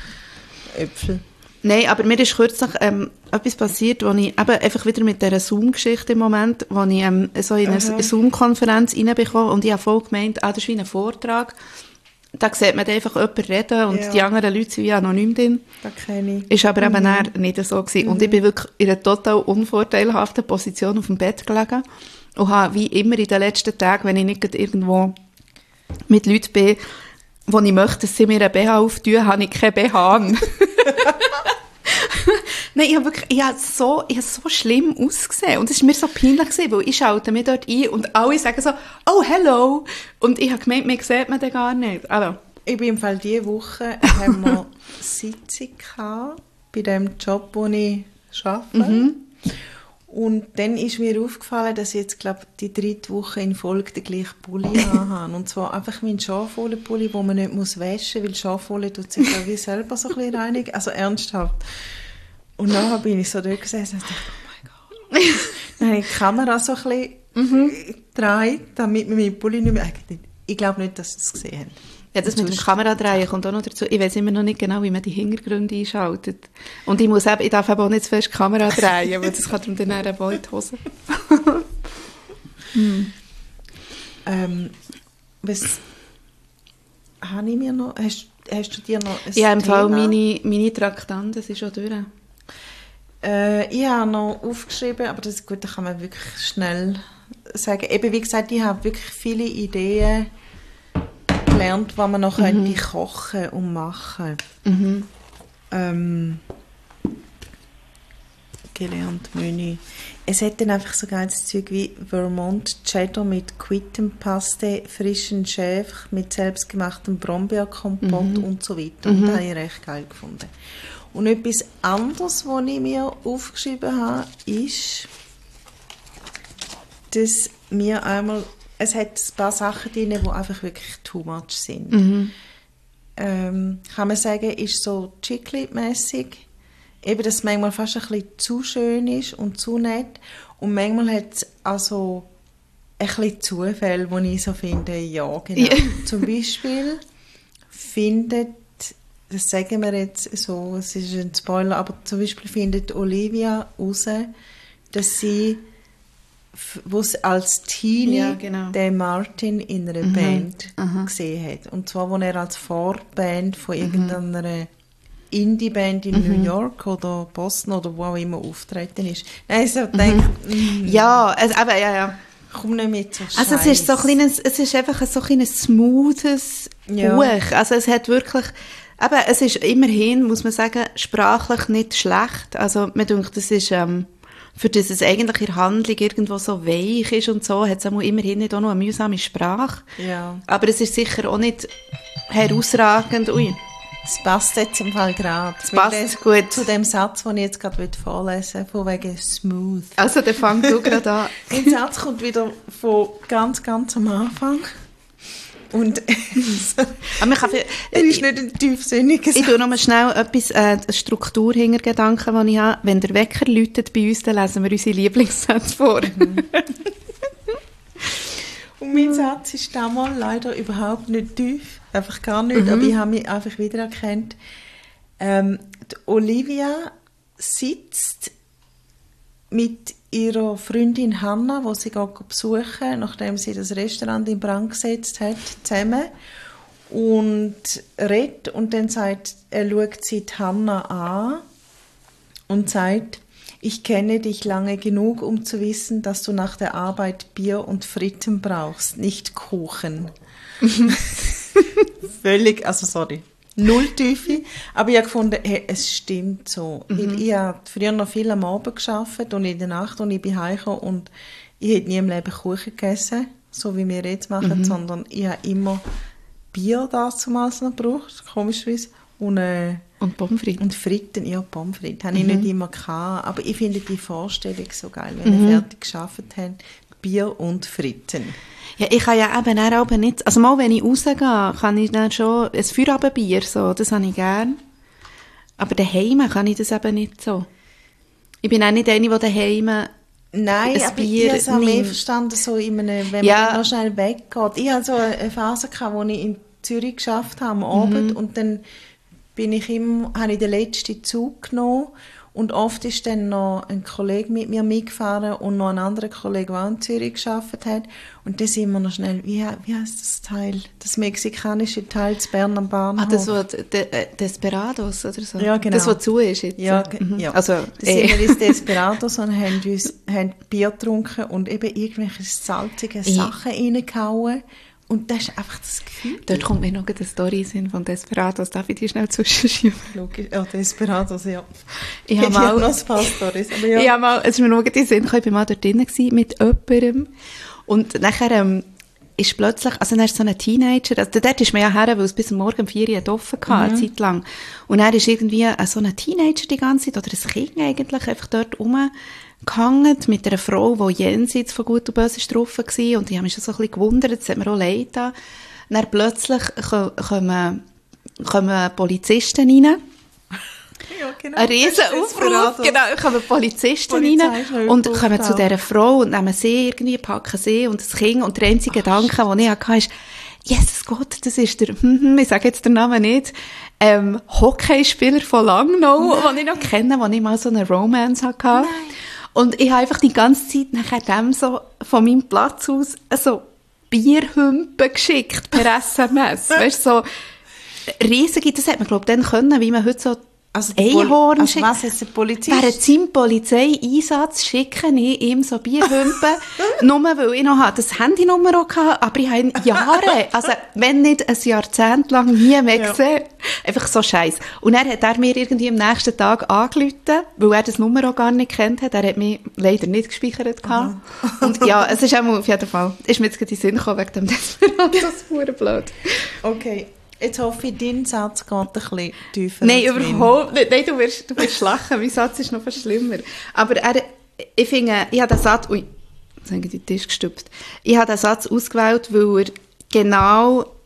Äpfel. Nein, aber mir ist kürzlich ähm, etwas passiert, wo ich eben einfach wieder mit dieser Zoom-Geschichte im Moment, wo ich ähm, so in eine Aha. Zoom-Konferenz reinbekomme und ich habe voll gemeint, ah, das ist wie ein Vortrag. Da sieht man einfach jemanden reden und ja. die anderen Leute sind wie anonym drin. Das kenne ich. Ist aber mhm. eben eher nicht so gewesen. Mhm. Und ich bin wirklich in einer total unvorteilhaften Position auf dem Bett gelegen und habe wie immer in den letzten Tagen, wenn ich nicht irgendwo mit Leuten bin, wo ich möchte, dass sie mir einen B H auftun, habe ich keinen B H an. Nein, ich habe wirklich, ich habe so, ich habe so schlimm ausgesehen. Und es war mir so peinlich gewesen, weil ich schaute mich dort ein und alle sagen so, oh, hello. Und ich habe gemeint, mir sieht man den gar nicht. Also. Ich bin im Fall diese Woche, haben wir Sitzung gehabt, bei dem Job, wo ich arbeite. Mhm. Und dann ist mir aufgefallen, dass ich jetzt, glaube die dritte Woche in Folge den gleichen Pulli habe. Und zwar einfach meinen Schafwolle-Pulli, den man nicht muss waschen muss, weil Schafwolle tut sich ja wie selber so ein bisschen reinigen. Also ernsthaft. Und nachher bin ich so dort gesessen und dachte, oh mein Gott. Dann habe ich die Kamera so ein bisschen mhm. gedreht, damit man meinen Pulli nicht mehr... Ich glaube nicht, dass sie es gesehen haben. Ja, das mit dem Kameradrehen kommt auch noch dazu. Ich weiß immer noch nicht genau, wie man die Hintergründe einschaltet. Und ich, muss eben, ich darf eben auch nicht zu fest die Kamera drehen, weil das kann darum dann eine Beutehose. hm. ähm, was habe ich mir noch... Hast, hast du dir noch ein Ich habe im Fall meine, meine Traktanten, das ist schon durch. Äh, ich habe noch aufgeschrieben, aber das ist gut, da kann man wirklich schnell sagen. Eben, wie gesagt, ich habe wirklich viele Ideen gelernt, was man noch mhm. könnte kochen und machen. Mhm. Ähm, gelernt Menü. Es hat dann einfach so geiles Zeug wie Vermont Cheddar mit Quittenpaste, frischen Schäfchen mit selbstgemachtem Brombeerkompott mhm. und so weiter. Und mhm. das habe ich recht geil gefunden. Und etwas anderes, was ich mir aufgeschrieben habe, ist, dass wir einmal, es hat ein paar Sachen drin, die einfach wirklich too much sind. Mhm. Ähm, kann man sagen, ist so Chiclet-mässig. eben, dass es manchmal fast ein bisschen zu schön ist und zu nett. Und manchmal hat es also ein bisschen Zufälle, wo ich so finde, ja, genau. Ja. Zum Beispiel findet, das sagen wir jetzt so, es ist ein Spoiler, aber zum Beispiel findet Olivia raus, dass sie, wo sie als Teenie ja, genau. den Martin in einer mhm. Band Aha. gesehen hat. Und zwar, als er als Vorband von irgendeiner mhm. Indie-Band in mhm. New York oder Boston oder wo auch immer auftreten ist. Nein, so mhm. denke mm. Ja, also, aber ja, ja. Komm nicht mit so Scheiß. Also es ist so ein kleines, es ist einfach so ein smoothes ja. Buch. Also es hat wirklich, aber es ist immerhin, muss man sagen, sprachlich nicht schlecht. Also mir denkt, das ist, ähm, für das es eigentlich in der Handlung irgendwo so weich ist und so, hat es immerhin nicht auch noch eine mühsame Sprache. Ja. Aber es ist sicher auch nicht herausragend. Ui. Es passt jetzt im Fall gerade. Es passt gut. Zu dem Satz, den ich jetzt gerade vorlesen will, von wegen smooth. Also, dann fang du gerade an. Der Satz kommt wieder von ganz, ganz am Anfang. Und Aber man kann für, er ist nicht ein tiefsinniger Satz. Ich tue noch mal schnell etwas, äh, eine Struktur hinter Gedanken, die ich habe. Wenn der Wecker läutet bei uns, dann lesen wir unsere Lieblingssätze vor. Mhm. Und mein Satz ist damals leider überhaupt nicht tief. Einfach gar nicht. Mhm. Aber ich habe mich einfach wiedererkannt. Ähm, die Olivia sitzt mit ihrer Freundin Hannah, die sie geht besuchen, nachdem sie das Restaurant in Brand gesetzt hat, zusammen. Und redet. Und dann sagt, er schaut sie die Hannah an und sagt, ich kenne dich lange genug, um zu wissen, dass du nach der Arbeit Bier und Fritten brauchst, nicht Kuchen. Völlig, also sorry, null Tiefe. Aber ich habe gefunden, hey, es stimmt so. Mhm. Ich habe früher noch viel am Abend gearbeitet und in der Nacht und ich bin heimgekommen und ich habe nie im Leben Kuchen gegessen, so wie wir jetzt machen, mhm. sondern ich habe immer Bier damals noch gebraucht, komischerweise. Und, äh, und Pommes frites. Und Fritten, ja, Pommes frites. Habe ich mhm. nicht immer gehabt. Aber ich finde die Vorstellung so geil, wenn mhm. wir fertig gearbeitet haben, Bier und Fritten. Ja, ich kann ja eben auch nicht, also mal, wenn ich rausgehe, kann ich dann schon ein Feierabendbier, so, das habe ich gern. Aber daheim kann ich das eben nicht so. Ich bin auch nicht eine, die daheim Nein, ein aber Bier ich habe es mehr verstanden, so in einem, wenn ja. man noch schnell weggeht. Ich hatte so eine Phase gehabt, wo ich in Zürich geschafft habe am Abend mhm. und dann bin ich immer, habe ich den letzten Zug genommen und oft ist dann noch ein Kollege mit mir mitgefahren und noch ein anderer Kollege, der auch in Zürich gearbeitet hat und dann sind wir noch schnell, wie, wie heisst das Teil? Das mexikanische Teil zu Bern am Bahnhof. Ah, das war De- Desperados oder so? Ja, genau. Das, was zu ist jetzt? Ja, mhm. ja. Also, da sind wir ins Desperados und haben, uns, haben Bier getrunken und eben irgendwelche salzigen Sachen reingehauen. Und das ist einfach das Gefühl. Dort kommt mir noch eine Story in von Desperados. Darf ich die schnell zwischenschieben? Logisch. Ja, Desperados, ja. Ich habe mal noch ein paar Storys. Aber ja. Ich habe mal, es ist mir noch in den Sinn gekommen, ich war mal dort drin mit jemandem. Und nachher ähm, ist plötzlich, also dann ist so ein Teenager, also dort ist man ja her, weil es bis morgen um vier Uhr offen war, mhm. eine Zeit lang. Und er ist irgendwie äh, so ein Teenager die ganze Zeit, oder ein Kind eigentlich, einfach dort rum. Gehangen mit einer Frau, die jenseits von Gut und Böse drauf war. Und ich habe mich schon so ein bisschen gewundert, das hat mir auch leid getan. Dann plötzlich kommen, kommen Polizisten rein. Ja, genau. Ein riesen Aufruf. Genau, kommen Polizisten rein und kommen zu dieser Frau und nehmen sie irgendwie, packen sie und das Kind. Und der einzige Ach, Gedanke, den ich hatte, ist, Jesus Gott, das ist der, ich sage jetzt den Namen nicht, ähm, Hockeyspieler von Langnau, den ich noch kenne, den ich mal so eine Romance hatte. Nein. Und ich habe einfach die ganze Zeit nachher dem so von meinem Platz aus so Bierhümpen geschickt per S M S. Weißt du, so riesige, das hat man, glaube ich, dann können, wie man heute so also Einhorn Pol- also was ist der Polizist? Während seinem Polizeieinsatz schicke ich ihm so Bierhümpen, nur weil ich noch das Handynummer auch hatte, aber ich habe ihn Jahre, also wenn nicht ein Jahrzehnt lang nie mehr ja. gesehen. Einfach so scheiß. Und dann hat er mir irgendwie am nächsten Tag angerufen, weil er das Nummer auch gar nicht kennt hat. Er hat mich leider nicht gespeichert gehabt. Und ja, es ist auch auf jeden Fall, ist mir jetzt gerade in den Sinn gekommen wegen dem Desperados, das ist verdammt blöd. Okay. Jetzt hoffe ich, dein Satz geht ein bisschen tiefer. Nein, überhaupt nicht. Nein, du wirst, du wirst lachen. Mein Satz ist noch viel schlimmer. Aber er, ich finde, ich habe den Satz, ui, jetzt habe ich den Tisch gestüpft. Ich habe den Satz ausgewählt, weil er genau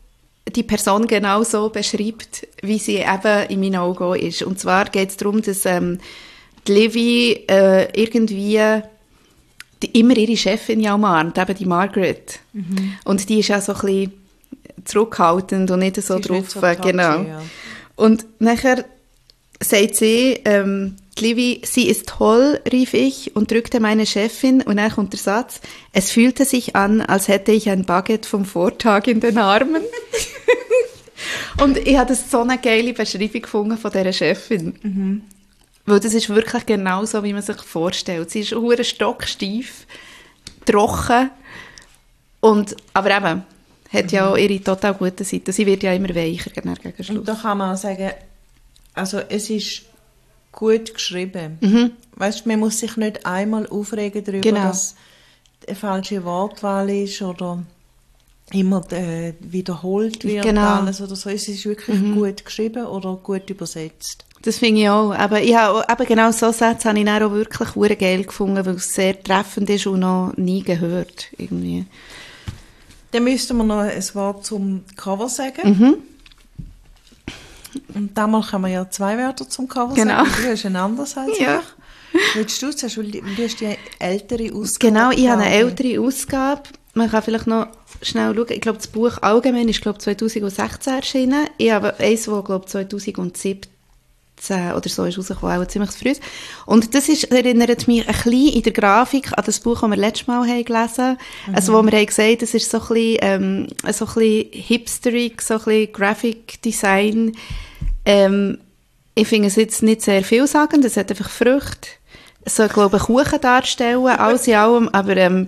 die Person genau so beschreibt, wie sie eben in meinen Augen ist. Und zwar geht es darum, dass ähm, die Livy äh, irgendwie die, immer ihre Chefin ja umarmt, eben die Margaret. Mhm. Und die ist ja so ein bisschen zurückhaltend und nicht so drauf. So touchy, genau. Ja. Und nachher sagt sie, ähm, die Livy, sie ist toll, rief ich und drückte meine Chefin und dann kommt der Satz, es fühlte sich an, als hätte ich ein Baguette vom Vortag in den Armen. Und ich habe das so eine geile Beschreibung gefunden von dieser Chefin. Mhm. Weil das ist wirklich genau so, wie man sich vorstellt. Sie ist hure stocksteif, trocken, und, aber eben, hat ja auch ihre total gute Seite. Sie wird ja immer weicher gegen Schluss. Und da kann man auch sagen, also es ist gut geschrieben. Mhm. Weißt, man muss sich nicht einmal aufregen darüber, genau. dass eine falsche Wortwahl ist oder immer äh, wiederholt wird. Genau. Alles oder so. Es ist wirklich mhm. gut geschrieben oder gut übersetzt. Das finde ich auch. Aber ich habe eben genau so Sätze habe ich dann auch wirklich sehr geil gefunden, weil es sehr treffend ist und noch nie gehört. Irgendwie. Dann müssten wir noch ein Wort zum Cover sagen. Mhm. Und damals kann man ja zwei Wörter zum Cover genau. sagen. Du hast ein anderes als ja. ich. Willst du zuerst, weil du hast die ältere Ausgabe. Genau, ich habe eine ältere Ausgabe. Man kann vielleicht noch schnell schauen. Ich glaube, das Buch allgemein ist glaube zwanzig sechzehn erschienen. Ich habe eins, das glaube zwanzig siebzehn oder so ist rausgekommen, auch ziemlich früh. Und das ist, erinnert mich ein bisschen in der Grafik an das Buch, das wir letztes Mal haben gelesen. Mhm. Also, wo wir haben gesagt, das ist so ein bisschen, ähm, so ein bisschen hipsterig, so ein bisschen Graphic Design. Ähm, ich finde es jetzt nicht sehr vielsagend, es hat einfach Früchte. Es soll, glaube ich, Kuchen darstellen, alles in allem, aber ähm,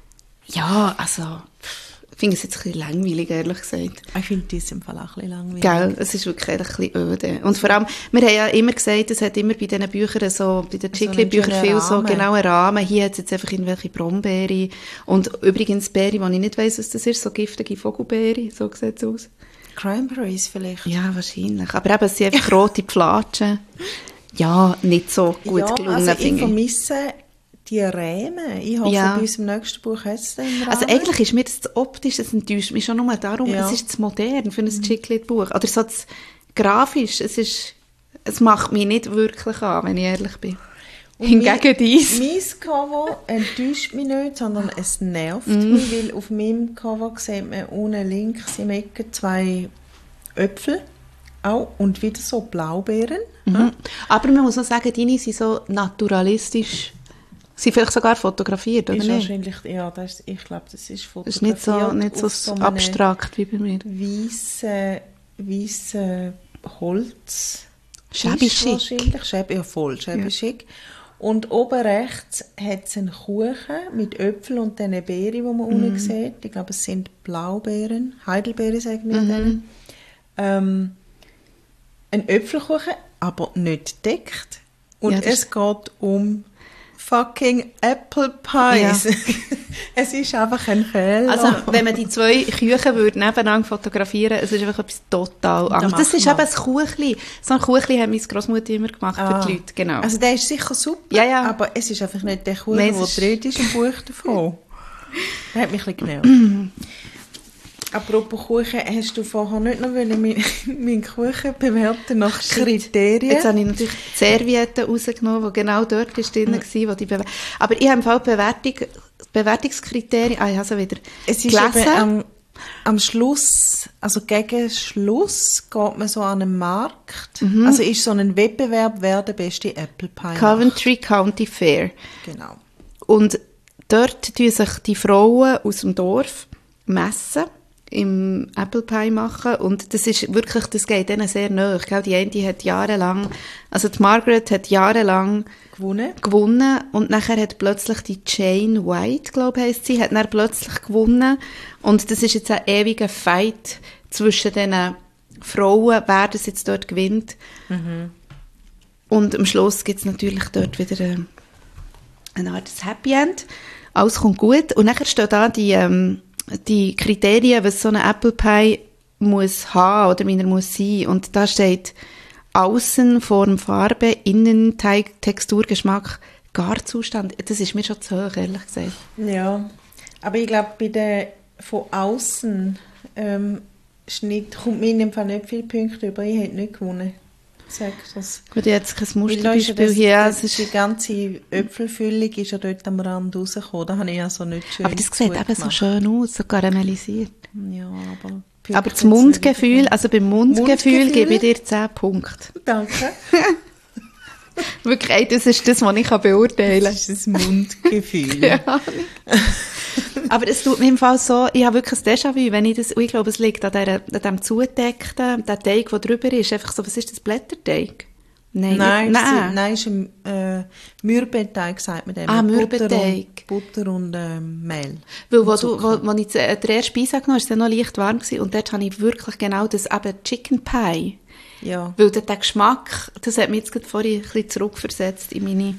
ja, also ich finde es jetzt ein bisschen langweilig, ehrlich gesagt. Ich finde das im Fall auch ein bisschen langweilig. Gell, es ist wirklich ein bisschen öde. Und vor allem, wir haben ja immer gesagt, es hat immer bei diesen Büchern, so, bei den Chickli-Büchern so viel Rahmen. So genauen Rahmen. Hier hat es jetzt einfach irgendwelche Brombeere. Und übrigens Beere, die ich nicht weiss, was das ist, so giftige Vogelbeere, so sieht es aus. Cranberries vielleicht? Ja, wahrscheinlich. Aber eben, es sind einfach rote Pflatschen. Ja, nicht so gut ja, gelungen, also ich ich. vermisse die Rähmen. Ich hoffe, ja. bei unserem nächsten Buch hat es den Rahmen. Also eigentlich ist mir das optisch, das enttäuscht mich schon nur darum, ja. es ist zu modern für ein mhm. Chicklit-Buch. Oder so das grafisch, es ist, es macht mich nicht wirklich an, wenn ich ehrlich bin. Und hingegen dies. Mein Cover enttäuscht mich nicht, sondern es nervt mhm. mich, weil auf meinem Cover sieht man unten links im Ecke zwei Äpfel. Auch, und wieder so Blaubeeren. Mhm. Ja. Aber man muss auch sagen, deine sind so naturalistisch, sind vielleicht sogar fotografiert, oder ist nicht? Wahrscheinlich, ja, das ist, ich glaube, das ist fotografiert. Das ist nicht so, nicht so, so abstrakt wie bei mir. Weisse, weisse Holz. Schäbig-schick. Wahrscheinlich, Schäb, ja voll, schäbig-schick. Ja. Und oben rechts hat es einen Kuchen mit Äpfeln und diesen Beeren, die man mm. unten sieht. Ich glaube, es sind Blaubeeren, Heidelbeeren sagen wir mm-hmm. ähm, ein Äpfelkuchen, aber nicht deckt. Und ja, es geht um fucking Apple Pies. Ja. Es ist einfach ein Fehler. Also, wenn man die zwei Küchen würde nebeneinander fotografieren, es ist einfach etwas total anderes. Das ist eben ein Kuchli. So ein Kuchli hat meine Grossmutter immer gemacht ah. für die Leute, genau. Also, der ist sicher super, ja, ja. aber es ist einfach nicht der Kuchen, der drin ist im Buch davon. Der hat mich ein bisschen genervt. Apropos Kuchen, hast du vorher nicht noch meinen mein Kuchen bewerten nach Kriterien? Jetzt habe ich natürlich die Serviette rausgenommen, die genau dort ist drin war. Wo die Bewer- Aber ich habe im Fall Bewertung, Bewertungskriterien, ah, ich habe sie wieder es ist gelesen. Am, am Schluss, also gegen Schluss, geht man so an einen Markt. Mhm. Also ist so ein Wettbewerb, wer der beste Apple Pie Coventry macht. County Fair. Genau. Und dort tun sich die Frauen aus dem Dorf messen, im Apple Pie machen, und das ist wirklich, das geht denen sehr nahe. Die eine die hat jahrelang, also die Margaret hat jahrelang gewonnen, gewonnen und nachher hat plötzlich die Jane White, glaube ich, heisst sie, hat dann plötzlich gewonnen, und das ist jetzt ein ewiger Fight zwischen diesen Frauen, wer das jetzt dort gewinnt. Mhm. Und am Schluss gibt es natürlich dort wieder eine, eine Art Happy End. Alles kommt gut, und nachher steht da die ähm, die Kriterien, was so ein Apple Pie muss haben oder wie er muss sein. Und da steht Außen, Form, Farbe, Innen, Teig, Textur, Geschmack, Garzustand. Das ist mir schon zu hoch, ehrlich gesagt. Ja, aber ich glaube, bei der von außen ähm, Schnitt kommt mir in dem Fall nicht viele Punkte über. Ich hätte nicht gewonnen. Sag das. Gut, jetzt kein Musterbeispiel das, hier. Das, das, die ganze Äpfelfüllung ist ja dort am Rand rausgekommen. Da habe ich also nicht schön Aber das sieht eben so schön aus, so karamellisiert. Ja, aber... Aber das Mundgefühl, also beim Mundgefühl, Mundgefühl gebe ich dir zehn Punkte. Danke. Wirklich, ey, das ist das, was ich beurteilen kann. Das ist ein Mundgefühl. Ja. Aber es tut mir im Fall so, ich habe wirklich ein Déjà-vu, wenn ich das, ich glaube, es liegt an, der, an dem zugedeckten, der Teig, der drüber ist, einfach so, was ist das, Blätterteig? Nein, nein, nicht, nein. Ist, nein, ist ein äh, Mürbeteig, sagt man dem. Ah, Mürbeteig. Butter und, Butter und äh, Mehl. Weil, wo, du, wo, wo ich den ersten Speise genommen habe, war es noch leicht warm gewesen, und dort habe ich wirklich genau das, eben Chicken Pie. Ja. Weil der, der Geschmack, das hat mich jetzt gerade vorhin ein bisschen zurückversetzt in meine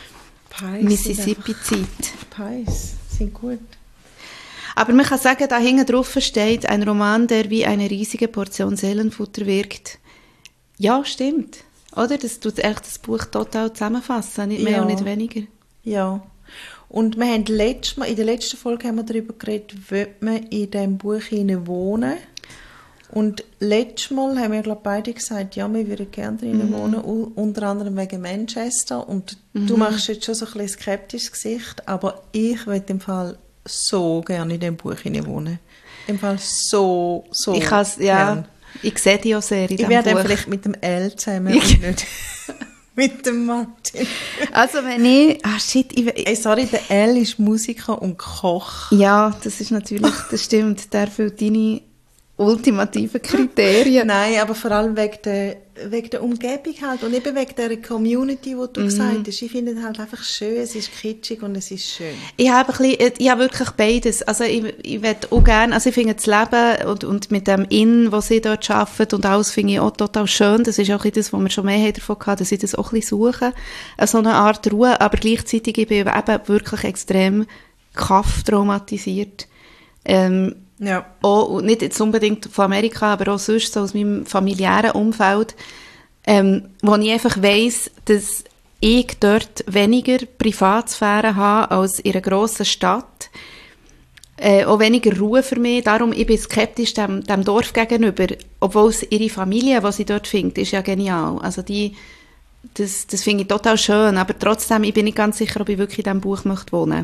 Mississippi-Zeit. Pies sind gut. Aber man kann sagen, da hinten drauf steht ein Roman, der wie eine riesige Portion Seelenfutter wirkt. Ja, stimmt. Oder? Das tut echt das Buch total zusammenfassen, nicht mehr ja. und nicht weniger. Ja. Und wir haben letztes Mal, in der letzten Folge haben wir darüber geredet, will man in diesem Buch hinein wohnen. Und letztes Mal haben wir, glaube ich, beide gesagt, ja, wir würden gerne drinnen mhm. wohnen, unter anderem wegen Manchester. Und mhm. du machst jetzt schon so ein bisschen skeptisches Gesicht, aber ich will im Fall so gerne in diesem Buch hinein wohnen. Im Fall so, so ich ja, gern. Ich sehe die auch sehr in diesem Buch. Ich werde vielleicht mit dem L zusammen und nicht mit dem Martin. Also wenn ich... Ah, shit. Ich, Ey, sorry, der L ist Musiker und Koch. Ja, das ist natürlich... Das stimmt. Der erfüllt deine ultimativen Kriterien. Nein, aber vor allem wegen der, wegen der Umgebung halt und eben wegen der Community, die du mhm. gesagt hast. Ich finde es halt einfach schön, es ist kitschig und es ist schön. Ich habe, ein bisschen, ich habe wirklich beides. Also ich, ich würde auch gerne, also ich finde das Leben und, und mit dem Inn, was sie dort arbeiten und alles, finde ich auch total schön. Das ist auch das, was wir schon mehr davon hatten, dass ich das auch ein bisschen suche. So eine Art Ruhe, aber gleichzeitig bin ich eben wirklich extrem kaff-traumatisiert. Ähm, Ja. Auch, nicht jetzt unbedingt von Amerika, aber auch sonst so aus meinem familiären Umfeld, ähm, wo ich einfach weiss, dass ich dort weniger Privatsphäre habe als in einer grossen Stadt. Äh, auch weniger Ruhe für mich. Darum, ich bin skeptisch dem, dem Dorf gegenüber. Obwohl es ihre Familie, die sie dort findet, ist ja genial. Also die, das, das finde ich total schön. Aber trotzdem, ich bin nicht ganz sicher, ob ich wirklich in diesem Buch möchte wohnen.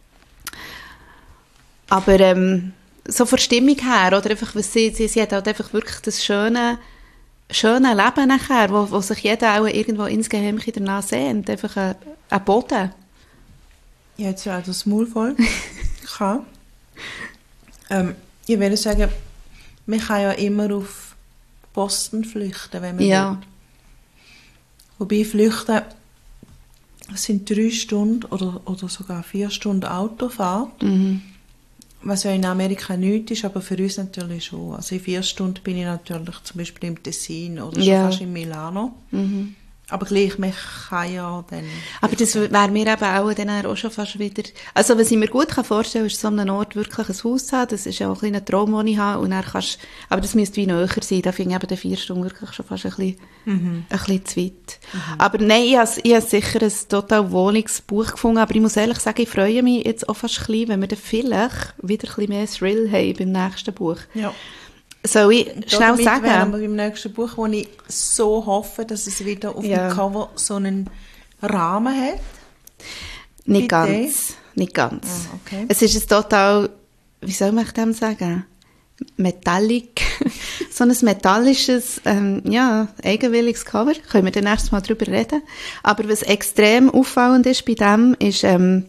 Aber, ähm, so von der Stimmung her, oder einfach, was sie, sie, sie hat halt einfach wirklich das schöne, schöne Leben nachher, wo, wo sich jeder auch irgendwo insgeheim danach sehnt. Einfach ein, ein Boden. Ich habe jetzt ja auch das Maul voll. kann. Ähm, ich würde sagen, man kann ja immer auf Boston flüchten, wenn man ja. will. Wobei flüchten, das sind drei Stunden oder, oder sogar vier Stunden Autofahrt. Mhm. Was ja in Amerika nichts ist, aber für uns natürlich schon. Also in vier Stunden bin ich natürlich zum Beispiel im Tessin oder schon ja. fast in Milano. Mhm. Aber gleich, man kann ja dann... Aber das wäre mir eben auch, dann auch schon fast wieder... Also was ich mir gut vorstellen kann, ist so an einem Ort wirklich ein Haus zu haben. Das ist ja auch ein kleiner Traum, den ich habe. Und dann kannst, aber das müsste wie näher sein. Da finde ich eben die vier Stunden wirklich schon fast ein bisschen, mhm. ein bisschen zu weit. Mhm. Aber nein, ich habe, ich habe sicher ein total wohliges Buch gefunden. Aber ich muss ehrlich sagen, ich freue mich jetzt auch fast ein bisschen, wenn wir dann vielleicht wieder ein bisschen mehr Thrill haben beim nächsten Buch. Ja. Soll ich schnell Damit sagen? wären wir beim nächsten Buch, wo ich so hoffe, dass es wieder auf ja. dem Cover so einen Rahmen hat. Nicht Bitte? ganz. Nicht ganz. Oh, okay. Es ist ein total, wie soll man dem sagen? Metallic. so ein metallisches, ähm, ja, eigenwilliges Cover. Können wir dann nächstes Mal drüber reden. Aber was extrem auffallend ist bei dem, ist, ähm,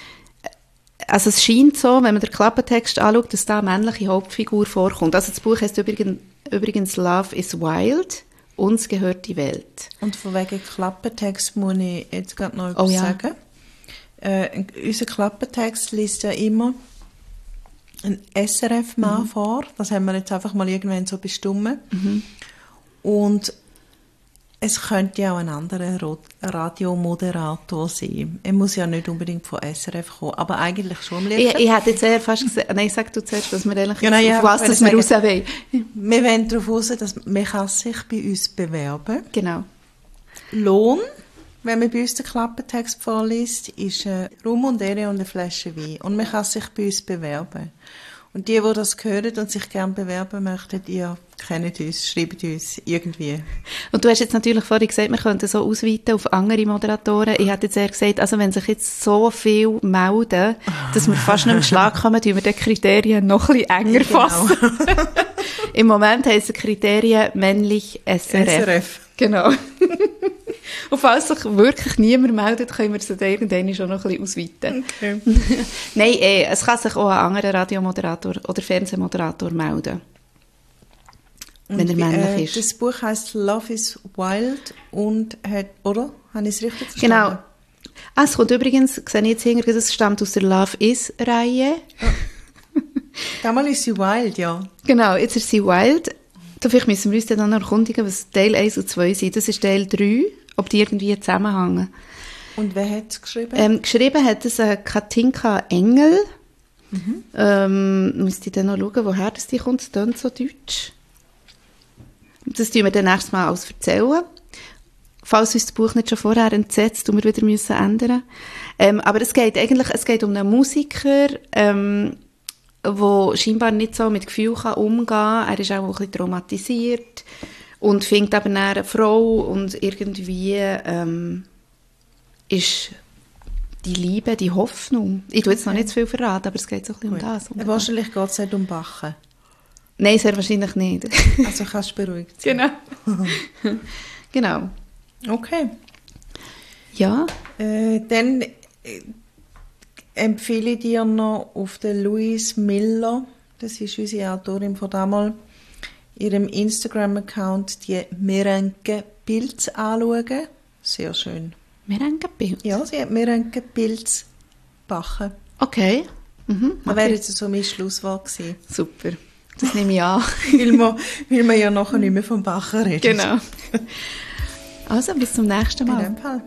also es scheint so, wenn man den Klappentext anschaut, dass da eine männliche Hauptfigur vorkommt. Also das Buch heißt übrigens, übrigens Love is Wild, uns gehört die Welt. Und von wegen Klappentext muss ich jetzt gerade noch etwas oh, ja. sagen. Äh, unser Klappentext liest ja immer ein S R F-Mann mhm. vor. Das haben wir jetzt einfach mal irgendwann so bestimmt. Mhm. Und es könnte ja auch ein anderer Radiomoderator sein. Er muss ja nicht unbedingt von S R F kommen, aber eigentlich schon. Am ich, ich hätte jetzt eher fast gesagt, nein, sag du zuerst, dass wir eigentlich ja, nein, auf was dass wir raus wollen. Wir wollen darauf raus, dass man kann sich bei uns bewerben. Genau. Lohn, wenn man bei uns den Klappentext vorliest, ist äh, Rum und Ehre und eine Flasche Wein. Und man kann sich bei uns bewerben. Und die, die das hören und sich gerne bewerben möchten, ihr kennt uns, schreibt uns irgendwie. Und du hast jetzt natürlich vorhin gesagt, wir könnten so ausweiten auf andere Moderatoren. Ich hätte jetzt eher gesagt, also wenn sich jetzt so viel melden, dass wir fast nicht im Schlag kommen, tun wir die Kriterien noch ein bisschen enger fassen. Genau. Im Moment heissen Kriterien männlich S R F. S R F. Genau. Und falls sich wirklich niemand meldet, können wir es dann irgendwann schon noch ein bisschen ausweiten. Okay. Nein, eh, es kann sich auch ein anderer Radiomoderator oder Fernsehmoderator melden. Und wenn er männlich äh, ist. Das Buch heisst Love is Wild und hat, oder? Habe ich es richtig verstanden? Genau. Ah, es kommt übrigens, sehe ich jetzt hinterher, das stammt aus der Love is-Reihe. Ja. Damals ist sie wild, ja. Genau, jetzt ist sie wild. Da vielleicht müssen wir uns dann noch erkundigen, was Teil eins und zwei sind. Das ist Teil drei, ob die irgendwie zusammenhängen. Und wer hat es geschrieben? Ähm, geschrieben hat es äh, Katinka Engel. Mhm. Ähm, müsste ich dann noch schauen, woher das die kommt. Das klingt so deutsch. Das tun wir dann nächstes Mal alles erzählen. Falls uns das Buch nicht schon vorher entsetzt, tun wir wieder müssen ändern. Ähm, aber es geht eigentlich, es geht um einen Musiker, ähm, der scheinbar nicht so mit Gefühl kann umgehen kann. Er ist auch ein bisschen traumatisiert und findet aber eine Frau und irgendwie ähm, ist die Liebe, die Hoffnung. Ich tue jetzt noch nicht zu viel verraten, aber es geht so ein bisschen um das. Um Wahrscheinlich geht es nicht um Bachen. Nein, sehr wahrscheinlich nicht. Also kannst du beruhigt sein. Genau. Genau. Okay. Ja. Äh, dann äh, empfehle ich dir noch auf den Louise Miller, das ist unsere Autorin von damals, ihrem Instagram-Account die Merenke-Pilz anschauen. Sehr schön. Merenke-Pilz? Ja, sie hat Merenke-Pilz gebacken. Okay. Mhm, okay. Das wäre jetzt so mein Schlusswort gewesen. Super. Das nehme ich an. weil, wir, weil wir ja nachher nicht mehr vom Backen reden. Genau. Also, bis zum nächsten Mal. In dem Fall.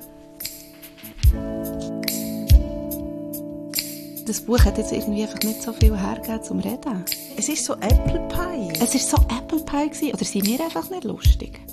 Das Buch hat jetzt irgendwie einfach nicht so viel hergegeben zum Reden. Es ist so Apple Pie. Es ist so Apple Pie gewesen. Oder sind wir einfach nicht lustig?